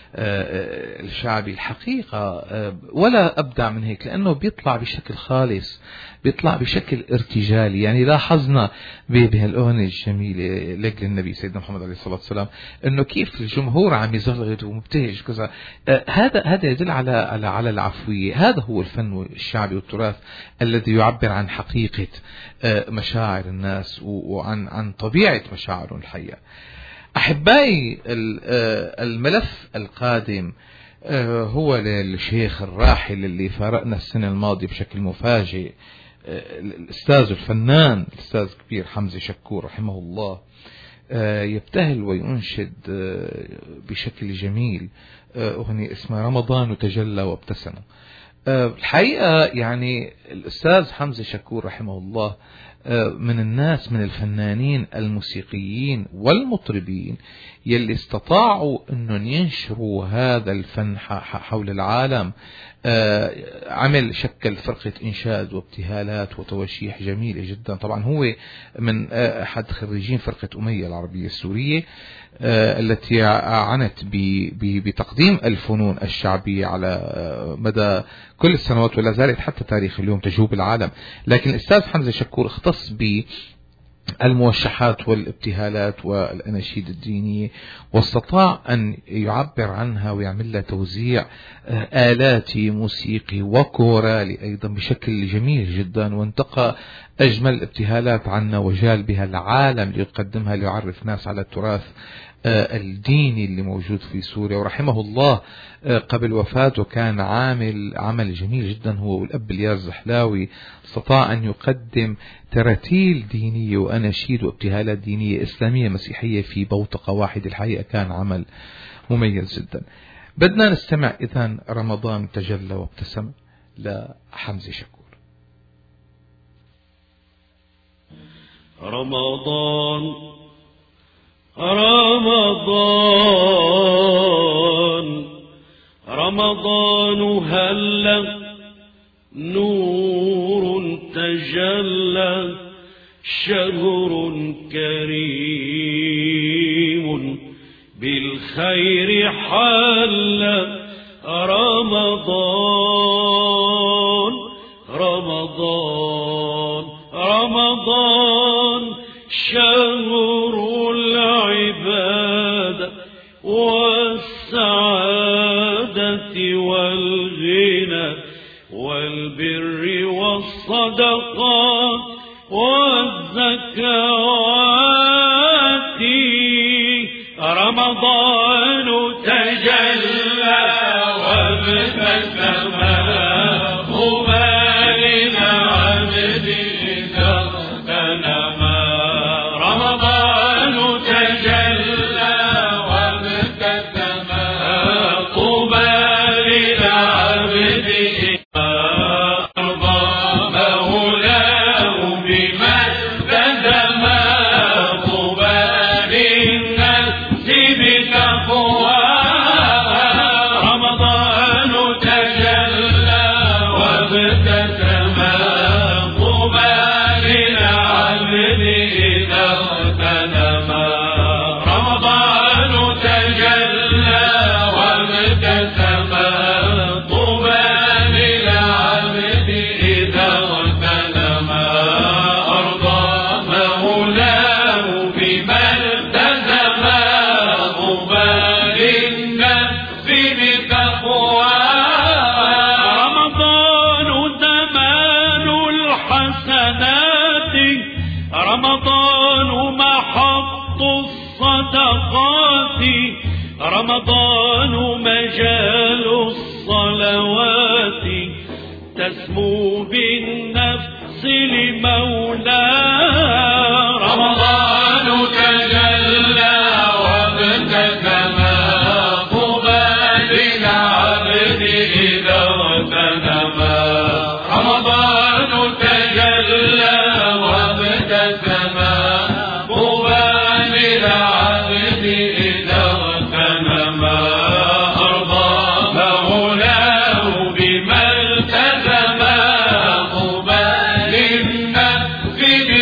الشعبي الحقيقة ولا أبدع من هيك، لأنه بيطلع بشكل خالص، بيطلع بشكل ارتجالي. يعني لاحظنا بهالأغنية الجميلة لأجل النبي سيدنا محمد عليه الصلاة والسلام أنه كيف الجمهور عم يزغرد ومبتهج كذا. هذا هذا يدل على على على العفوية. هذا هو الفن الشعبي والتراث الذي يعبر عن حقيقة مشاعر الناس وعن عن طبيعة مشاعرهم الحقيقة. أحبائي، الملف القادم هو للشيخ الراحل اللي فارقنا السنة الماضية بشكل مفاجئ، الأستاذ الفنان الأستاذ الكبير حمزة شكور رحمه الله. يبتهل وينشد بشكل جميل أغنية اسمها رمضان وتجلى وابتسم. الحقيقة يعني الأستاذ حمزة شكور رحمه الله من الناس، من الفنانين الموسيقيين والمطربين يلي استطاعوا أن ينشروا هذا الفن حول العالم. عمل شكل فرقة إنشاد وابتهالات وتوشيح جميلة جدا. طبعا هو من أحد خريجين فرقة أمية العربية السورية التي عنت بتقديم الفنون الشعبية على مدى كل السنوات ولا زالت حتى تاريخ اليوم تجوب العالم. لكن الأستاذ حمزة شكور اختص ب الموشحات والابتهالات والأناشيد الدينية، واستطاع أن يعبر عنها ويعمل لها توزيع آلاتي موسيقي وكورالي أيضا بشكل جميل جدا، وانتقى أجمل الابتهالات عنا وجال بها العالم ليقدمها ليعرف ناس على التراث الديني اللي موجود في سوريا. ورحمه الله قبل وفاته كان عامل عمل جميل جدا هو والأب الياس زحلاوي، استطاع أن يقدم تراتيل دينية وأناشيد وابتهالات دينية إسلامية مسيحية في بوتقة واحد. الحقيقة كان عمل مميز جدا. بدنا نستمع إذن رمضان تجلى وابتسم لحمزة شكور. رمضان رمضان رمضان هلا نور تجلى شهر كريم بالخير حل. رمضان رمضان رمضان شهر العبادة والسعادة والغنى والبر والصدقات والزكوات. رمضان تجلى وابتسم مبالغا عبد إذا اغتنم. رمضان تجلى وابتسم مبالغا عبد إذا أرضى مولاه بما ابتسم. طوبى للنفس بتقوى. رمضان تجلى وابتسم طوبى للعبد إذا اغتنم. رمضان تجلى وابتسم طوبى للعبد الصدقات رمضان مجال الصلوات تسمو بالنفس لمولاه رمضان تجلى وابتسما طوبى للعبد إذا اغتنما رمضان تجلى وابتسما طوبى للعبد إذا اغتنما أرضى مولاه بما التزما طوبى للنفس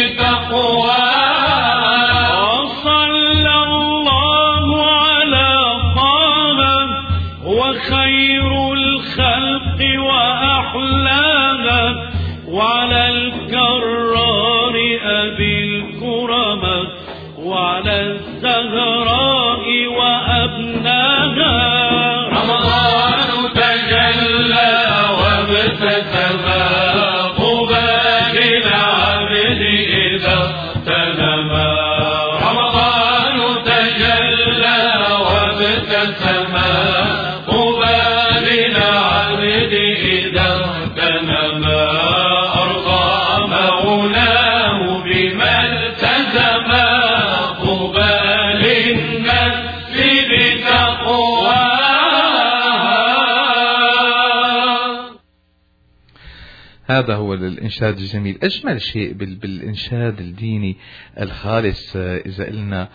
بتقواه وصلى الله على طه وخير الخلق وأحلاها وعلى الكرار أبي الكرمة وعلى الزهراء وأبناها رمضان تجلى وابتسما طوبى للعبد إذا اغتنما رمضان تجلى وابتسما طوبى للعبد إذا اغتنما أرضى مولاه بما التزما طوبى للنفس بتقواها. هذا هو الإنشاد الجميل. أجمل شيء بالإنشاد الديني الخالص إذا قلنا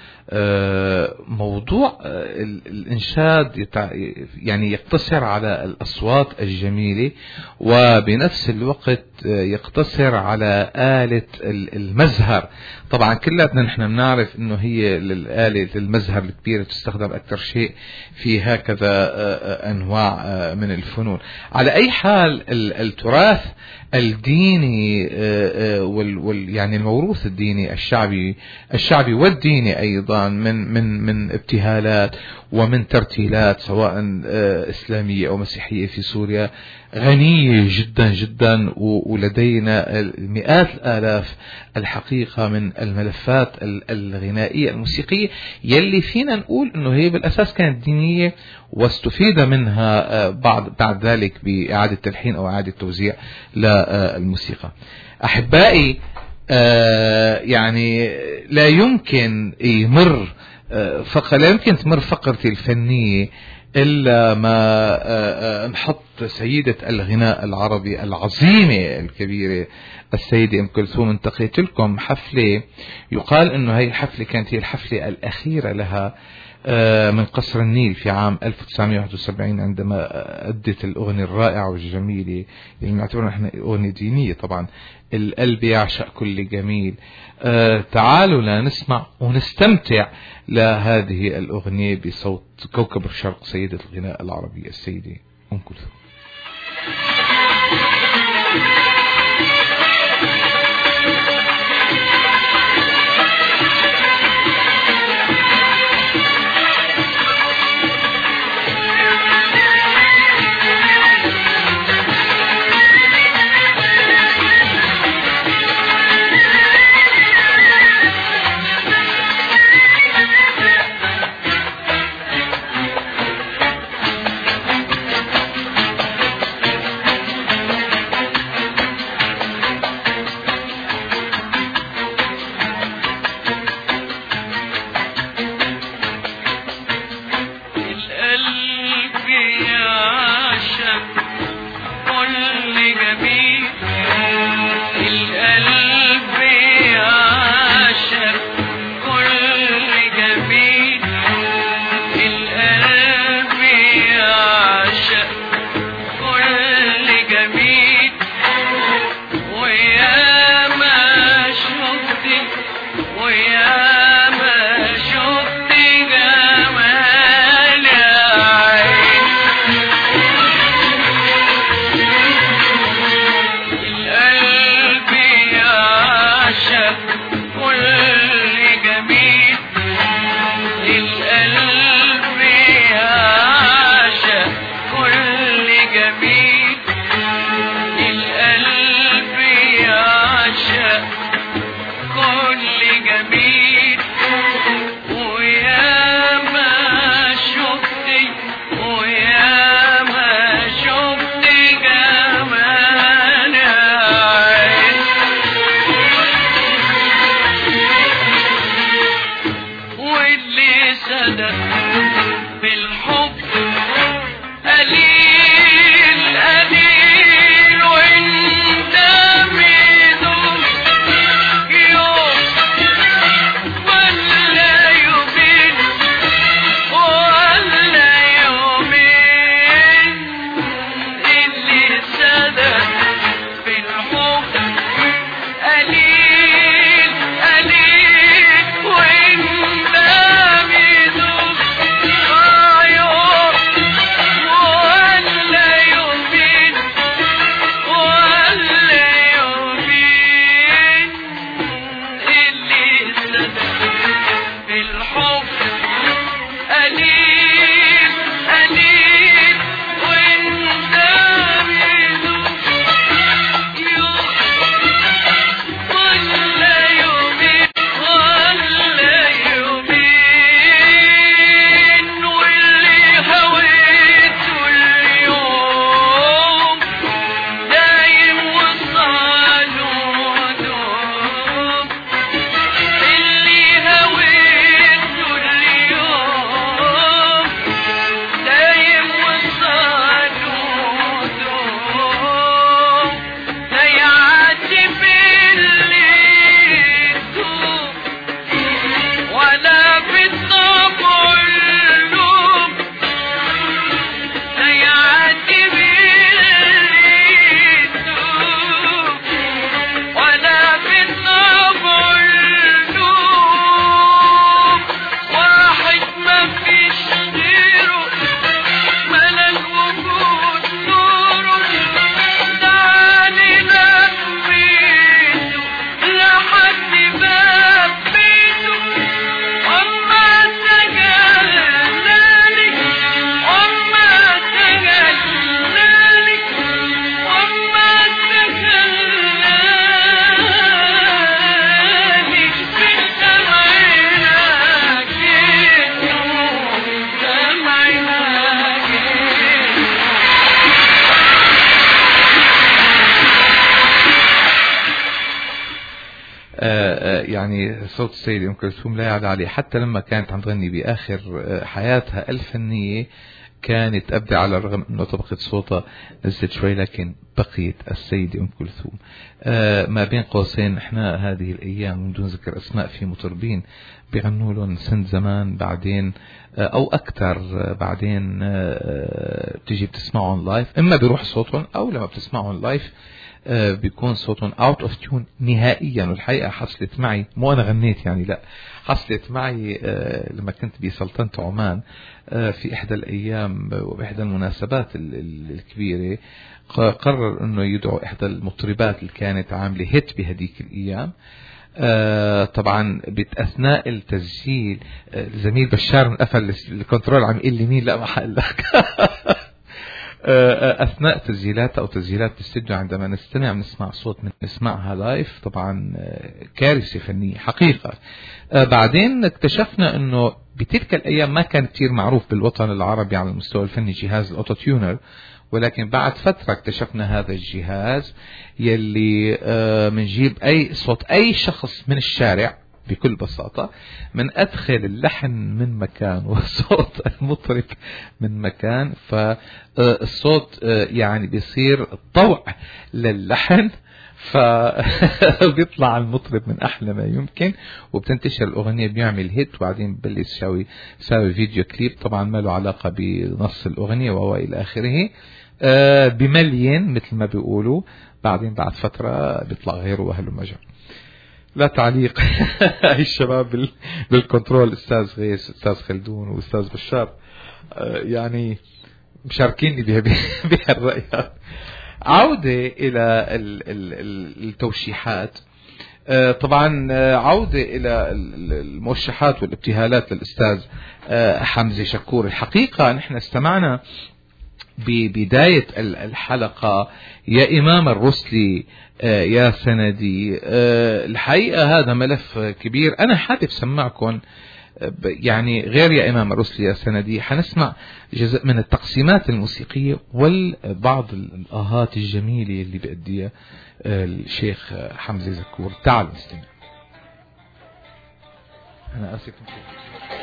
موضوع الإنشاد يعني يقتصر على الأصوات الجميلة وبنفس الوقت يقتصر على آلة المزهر. طبعا كلنا نحن بنعرف انه هي الآلة المزهر الكبيرة تستخدم أكثر شيء في هكذا أنواع من الفنون. على أي حال التراث الديني وال يعني الموروث الديني الشعبي الشعبي والديني أيضا من من من ابتهالات ومن ترتيلات سواء إسلامية أو مسيحية في سوريا غنية جدا جدا، ولدينا مئات الآلاف الحقيقة من الملفات الغنائية الموسيقية يلي فينا نقول انه هي بالاساس كانت دينية واستفيد منها بعد بعد ذلك بإعادة تلحين او إعادة توزيع للموسيقى. احبائي يعني لا يمكن يمر فقط لا يمكن تمر فقرتي الفنية إلا ما نحط سيدة الغناء العربي العظيمة الكبيرة السيدة أم كلثوم. انتقيت لكم حفلة يقال أنه هي الحفلة كانت هي الحفلة الأخيرة لها من قصر النيل في عام ألف وتسعمائة وواحد وسبعين عندما أدت الأغنية الرائعة والجميلة اللي نعتبرها نحن أغنية دينية. طبعا القلب يعشق كل جميل. آه تعالوا لنسمع ونستمتع لهذه الأغنية بصوت كوكب الشرق سيدة الغناء العربي السيدة أم كلثوم. كل جميل ويا السدى بالحب قليل قليل وانت ميدوم يوم ولا يومين ولا يومين اللي السدى بالحب قليل قليل وانت ميدوم يوم ولا يومين ولا يومين اللي السدى بالحب قليل قليل وانت ميدوم يوم ولا يومين ولا يومين واللي هويته اليوم دايم وصاله دوم اللي هويته اليوم دايم وصاله دوم لا يعاتب اللي يدوم ولا بالطبع اللوم لا يعاتب اللي يدوم ولا بالطبع اللوم واحد ما فيش غيره ملك وجود نوره تعالي لبيته لحد باب بيته وما تجلالي وما تجلالي وما تجلالي بالدمع ناجيته دمع ناجيته آه، آه، يعني صوت السيدة أم كلثوم لا يعلى عليه. حتى لما كانت عم تغني بآخر آه، حياتها الفنية كانت أبدع، على الرغم أنه طبقة صوتها نزلت شوي، لكن بقيت السيدة أم كلثوم. آه، ما بين قوسين احنا هذه الأيام من دون ذكر أسماء في مطربين بيغنوا لهم سن زمان بعدين آه، أو أكثر آه، بعدين آه، بتيجي بتسمعهم لايف، إما بيروح صوتهم أو لما بتسمعهم لايف آه، بيكون صوتهم اوت اوف تيون نهائيا. والحقيقه حصلت معي، مو انا غنيت يعني، لا حصلت معي آه، لما كنت بسلطنة عمان آه، في احدى الايام وباحدى المناسبات ال- ال- الكبيره ق- قرر انه يدعو احدى المطربات اللي كانت عامله هيت بهديك الايام. آه طبعا باثناء التسجيل آه زميل بشار من قفل الكنترول عم يقول لي مين، لا ما حقلك أثناء تسجيلات أو تسجيلات الاستوديو عندما نستمع نسمع صوت من نسمعها لايف، طبعا كارثة فنية حقيقة. بعدين اكتشفنا أنه بتلك الأيام ما كان كتير معروف بالوطن العربي على المستوى الفني جهاز الأوتوتيونر، ولكن بعد فترة اكتشفنا هذا الجهاز يلي منجيب أي صوت أي شخص من الشارع بكل بساطة، من أدخل اللحن من مكان وصوت المطرب من مكان، فالصوت يعني بيصير طوع للحن، فبيطلع المطرب من أحلى ما يمكن، وبتنتشر الأغنية، بيعمل هيت، وبعدين ببلش يساوي يساوي فيديو كليب طبعا ما له علاقة بنص الأغنية وإلى آخره، بمليين مثل ما بيقولوا. بعدين بعد فترة بيطلع غيره وأهله مجر. لا تعليق. هاي الشباب بالكنترول، أستاذ غيث، أستاذ خلدون، وأستاذ بشار يعني مشاركيني بهالرأيات. عودة إلى التوشيحات. طبعا عودة إلى الموشحات والابتهالات للأستاذ حمزة شكور. الحقيقة نحن استمعنا ببداية الحلقة يا إمام الرسل يا سندي. الحقيقة هذا ملف كبير، أنا حابب سمعكم يعني غير يا إمام الرسل يا سندي، حنسمع جزء من التقسيمات الموسيقية والبعض الآهات الجميلة اللي بأديها الشيخ حمزة زكور. تعال نستمع. أنا آسف.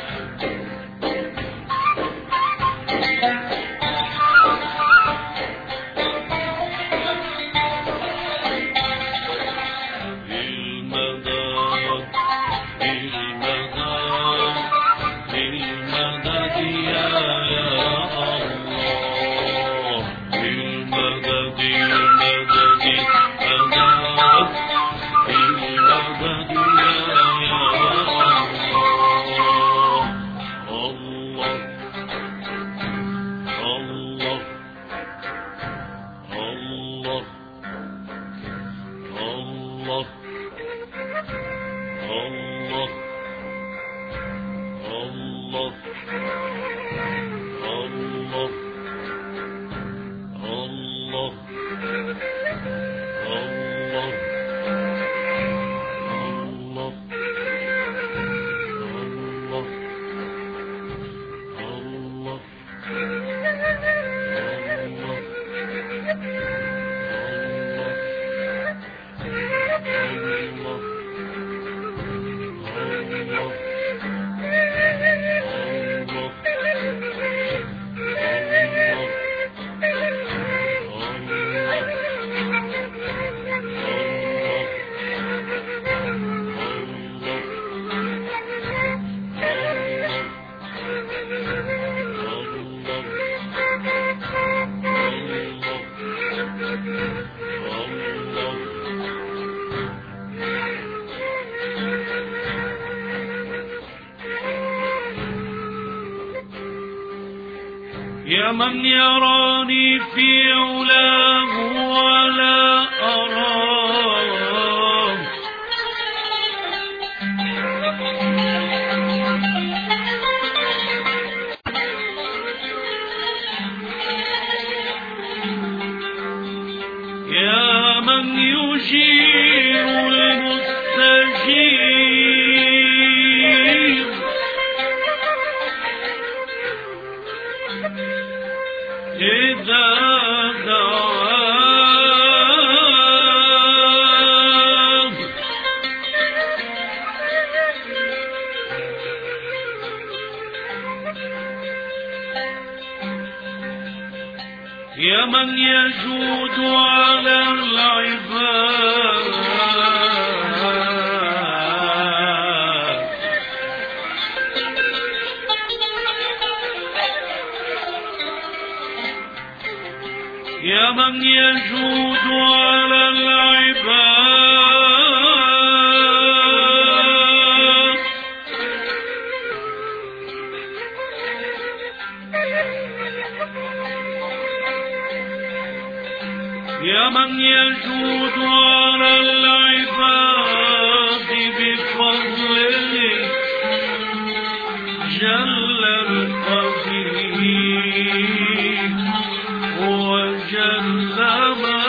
يا من يراني في علاه ولا أراه يا من يجير المستجير إذا دعاه يا من يجود على العباد يا من يجود على العباد يا من يجود على العباد بفضله جل القدير وجل ما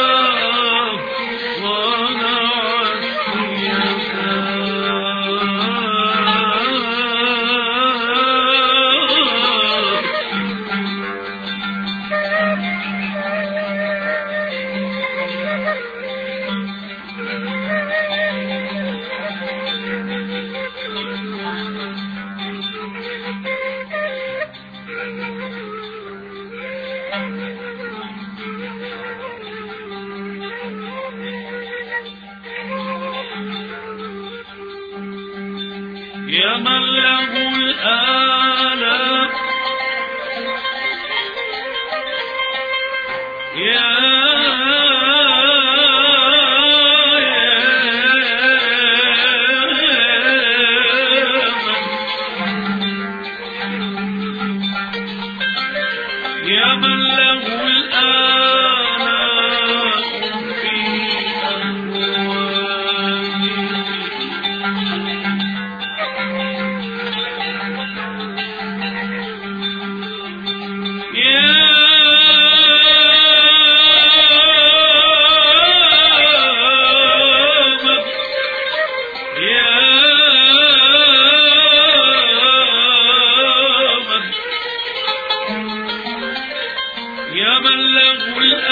صنعت يا من له الآلات يا يا من له الآلات في يا من له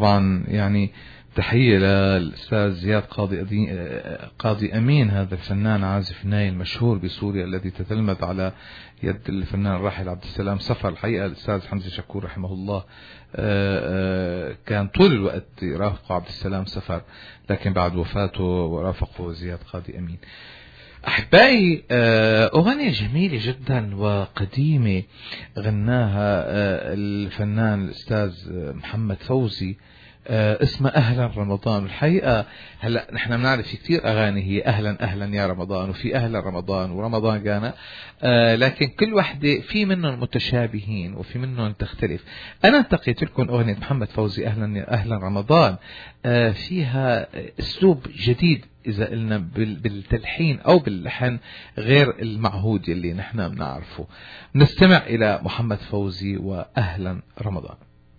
طبعا يعني تحية للأستاذ زياد قاضي قاضي أمين، هذا الفنان عازف ناي المشهور بسوريا الذي تتلمذ على يد الفنان الراحل عبد السلام سفر. الحقيقة الأستاذ حمزة شكور رحمه الله كان طول الوقت يرافقه عبد السلام سفر، لكن بعد وفاته ورافقه زياد قاضي أمين. أحبائي، أغنية جميلة جدا وقديمة غناها الفنان الأستاذ محمد فوزي اسمها أهلا رمضان. الحقيقة هلا نحن بنعرف في كتير أغاني هي أهلا أهلا يا رمضان، وفي أهلا رمضان ورمضان جانا، آه لكن كل وحدة في منهم متشابهين وفي منهم تختلف. أنا انتقيت لكم أغنية محمد فوزي أهلا أهلا رمضان، آه فيها أسلوب جديد إذا قلنا بالتلحين أو باللحن غير المعهود اللي نحن بنعرفه. نستمع إلى محمد فوزي وأهلا رمضان.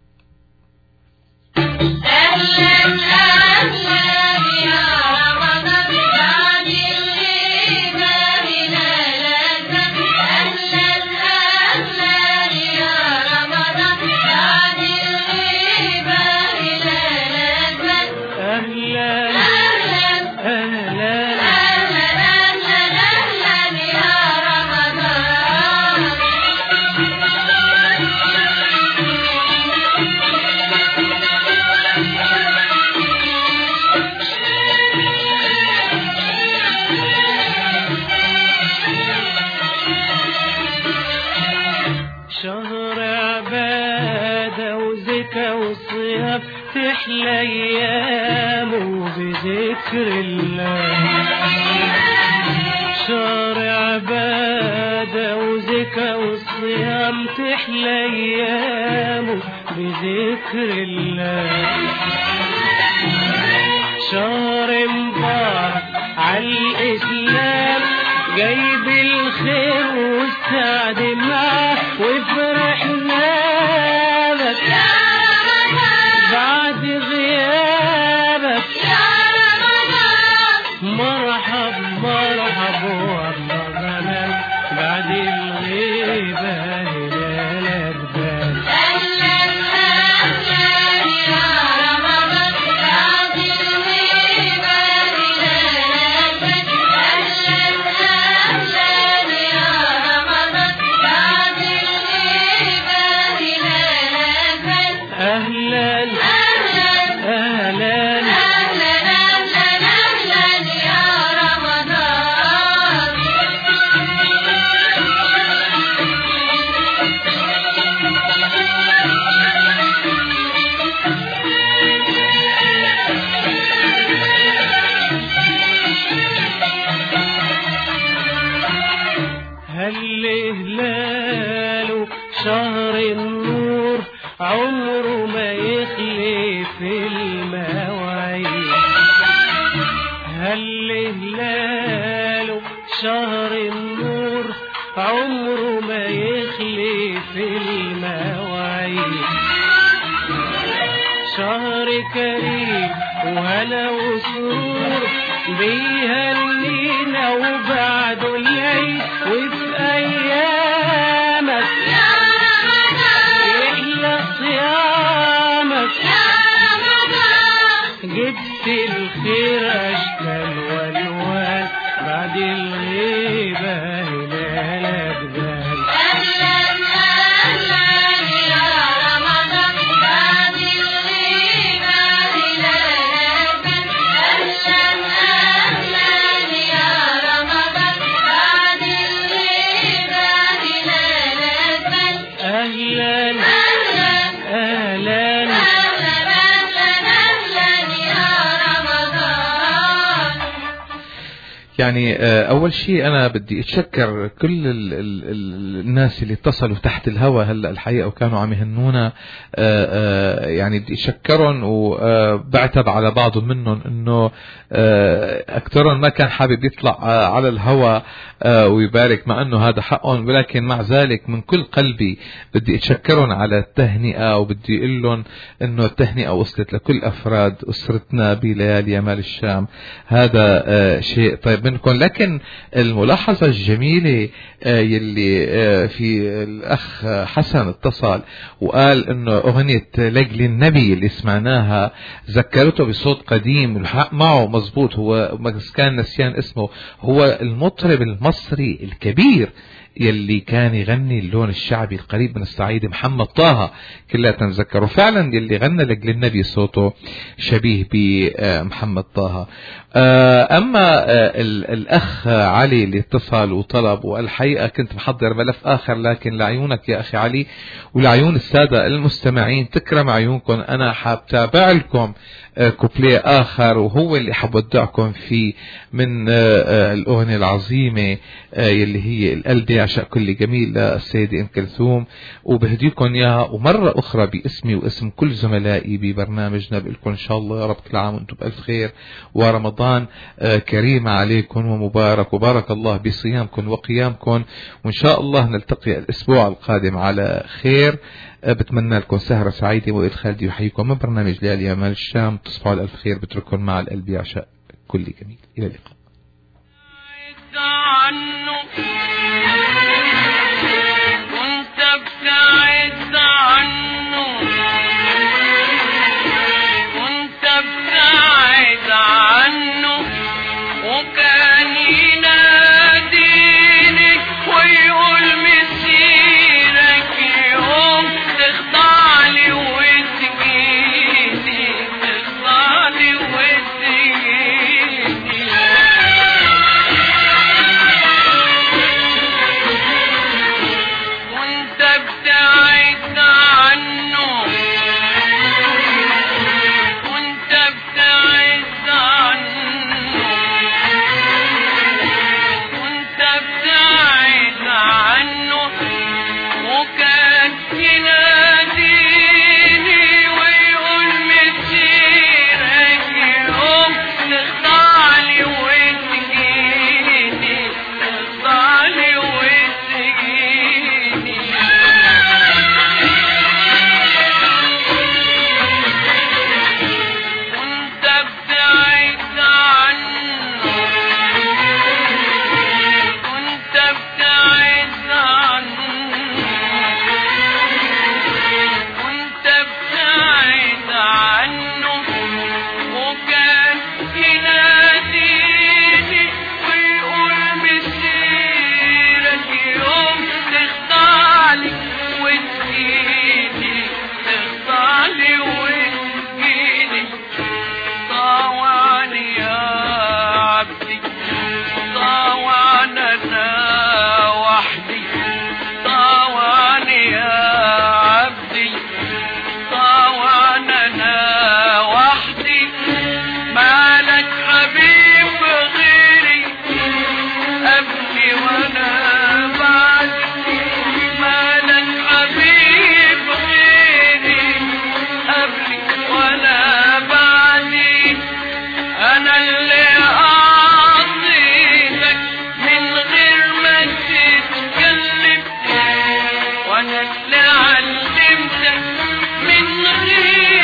أهلا أهلا يا رمضان بعد الغيبة بلا لذة. أهلا أهلا يا رمضان بعد الغيبة بلا لذة. أهلا أهلا أهلا أهلا أهلا أهلا يا رمضان. شهر عبادة وزكا وصيام تحلى أيامه بذكر الله. شهر عبادة وزكا وصيام تحلى أيامه بذكر الله. شهر مبارك عالإسلام جايب الخير والسعد معاه وفرحنا لك يا رمضان بعد غيابك يا رمضان. مرحب مرحب ورمضان بعد الغيبة هلالك بان. أهلا أهلا يا رمضان بعد الغيبة هلالك بان. أهلا أهلا يا رمضان بعد الغيبة هلالك بان. أهلا أهلا أهلا أهلا أهلا أهلا يا رمضان. هل هلاله شهر النور عمره ما يخلف المواعيد. هل هلاله شهر النور عمره ما يخلف المواعيد. شهر كريم وهنا وسرور بيهنينا وبعده العيد وفي أيامك يا رمضان يحلى صيامك يا رمضان. جبت الخير أشكال والوان بعد الغيبة هلالك بان. أهلا أهلا يا رمضان بعد الغيبة هلالك بان. أهلا أهلا يا رمضان بعد الغيبة هلالك بان. أهلا أهلا أهلا أهلا أهلا يا رمضان. يعني أول شيء أنا بدي أتشكر كل ال ال ال الناس اللي اتصلوا تحت الهواء هلأ الحقيقة وكانوا عم يهنونا، يعني بدي أتشكرهم وبعتب على بعض منهم إنه أكثرهم ما كان حابب يطلع على الهواء ويبارك، مع إنه هذا حقهم، ولكن مع ذلك من كل قلبي بدي أتشكرهم على التهنئة، وبدي أقول لهم إنه التهنئة وصلت لكل أفراد أسرتنا بليالي يمال الشام. هذا شيء طيب منهم. منكم. لكن الملاحظة الجميلة يلي في الأخ حسن اتصل وقال إنه أغنية لجل النبي اللي سمعناها ذكرته بصوت قديم، والحق معه مزبوط، هو كان نسيان اسمه، هو المطرب المصري الكبير يلي كان يغني اللون الشعبي القريب من الصعيد، محمد طه، كلها تنذكروا فعلا يلي غنى لجل النبي صوته شبيه بمحمد طه. أما الأخ علي اللي اتصل وطلب، والحقيقة كنت محضر ملف آخر لكن لعيونك يا أخي علي ولعيون السادة المستمعين تكرم عيونكم، أنا حابتابع لكم كوبليه آخر وهو اللي حبودعكم فيه من الأغنية العظيمة يلي هي القلب يعشق كل جميل للسيدة أم كلثوم، وبهديكم إياها ومرة أخرى باسمي واسم كل زملائي ببرنامجنا، بقولكم إن شاء الله يا رب كل عام وأنتم بألف خير، ورمضان كريم عليكم ومبارك، وبارك الله بصيامكم وقيامكم، وإن شاء الله نلتقي الأسبوع القادم على خير. بتمنى لكم سهرة سعيدة، وإد خالدي يحييكم من برنامج ليالي أمال الشام، تصبحوا على ألف خير، بترككم مع القلب يعشق كل جميل، إلى اللقاء. كنت ابتعد عنه، كنت ابتعد عنه، وكان يناديني ويقول مسيرك يوم تخضع لي وتجيني، تخضع لي وتجيني. كنت ابتعد عنه، كنت ابتعد عنه، كنت ابتعد عنه، وكان يناديني ويقول مسيرك يوم تخضع لي وتجيني، تخضع لي وتجيني. كنت ابتعد عنه، كنت ابتعد عنه، كنت ابتعد عنه، وكان يناديني ويقول مسيرك يوم تخضع لي وتجيني، تخضع لي وتجيني. طاوعني يا عبدي، طاوعني أنا وحدي، طاوعني يا عبدي، طاوعني أنا وحدي. مالك حبيب غيري قبلي وأنا بعدي، مالك حبيب غيري قبلي وأنا بعدي. أنا اللي أعطيتك من غير ما تتكلم، وأنا اللي علمتك من غير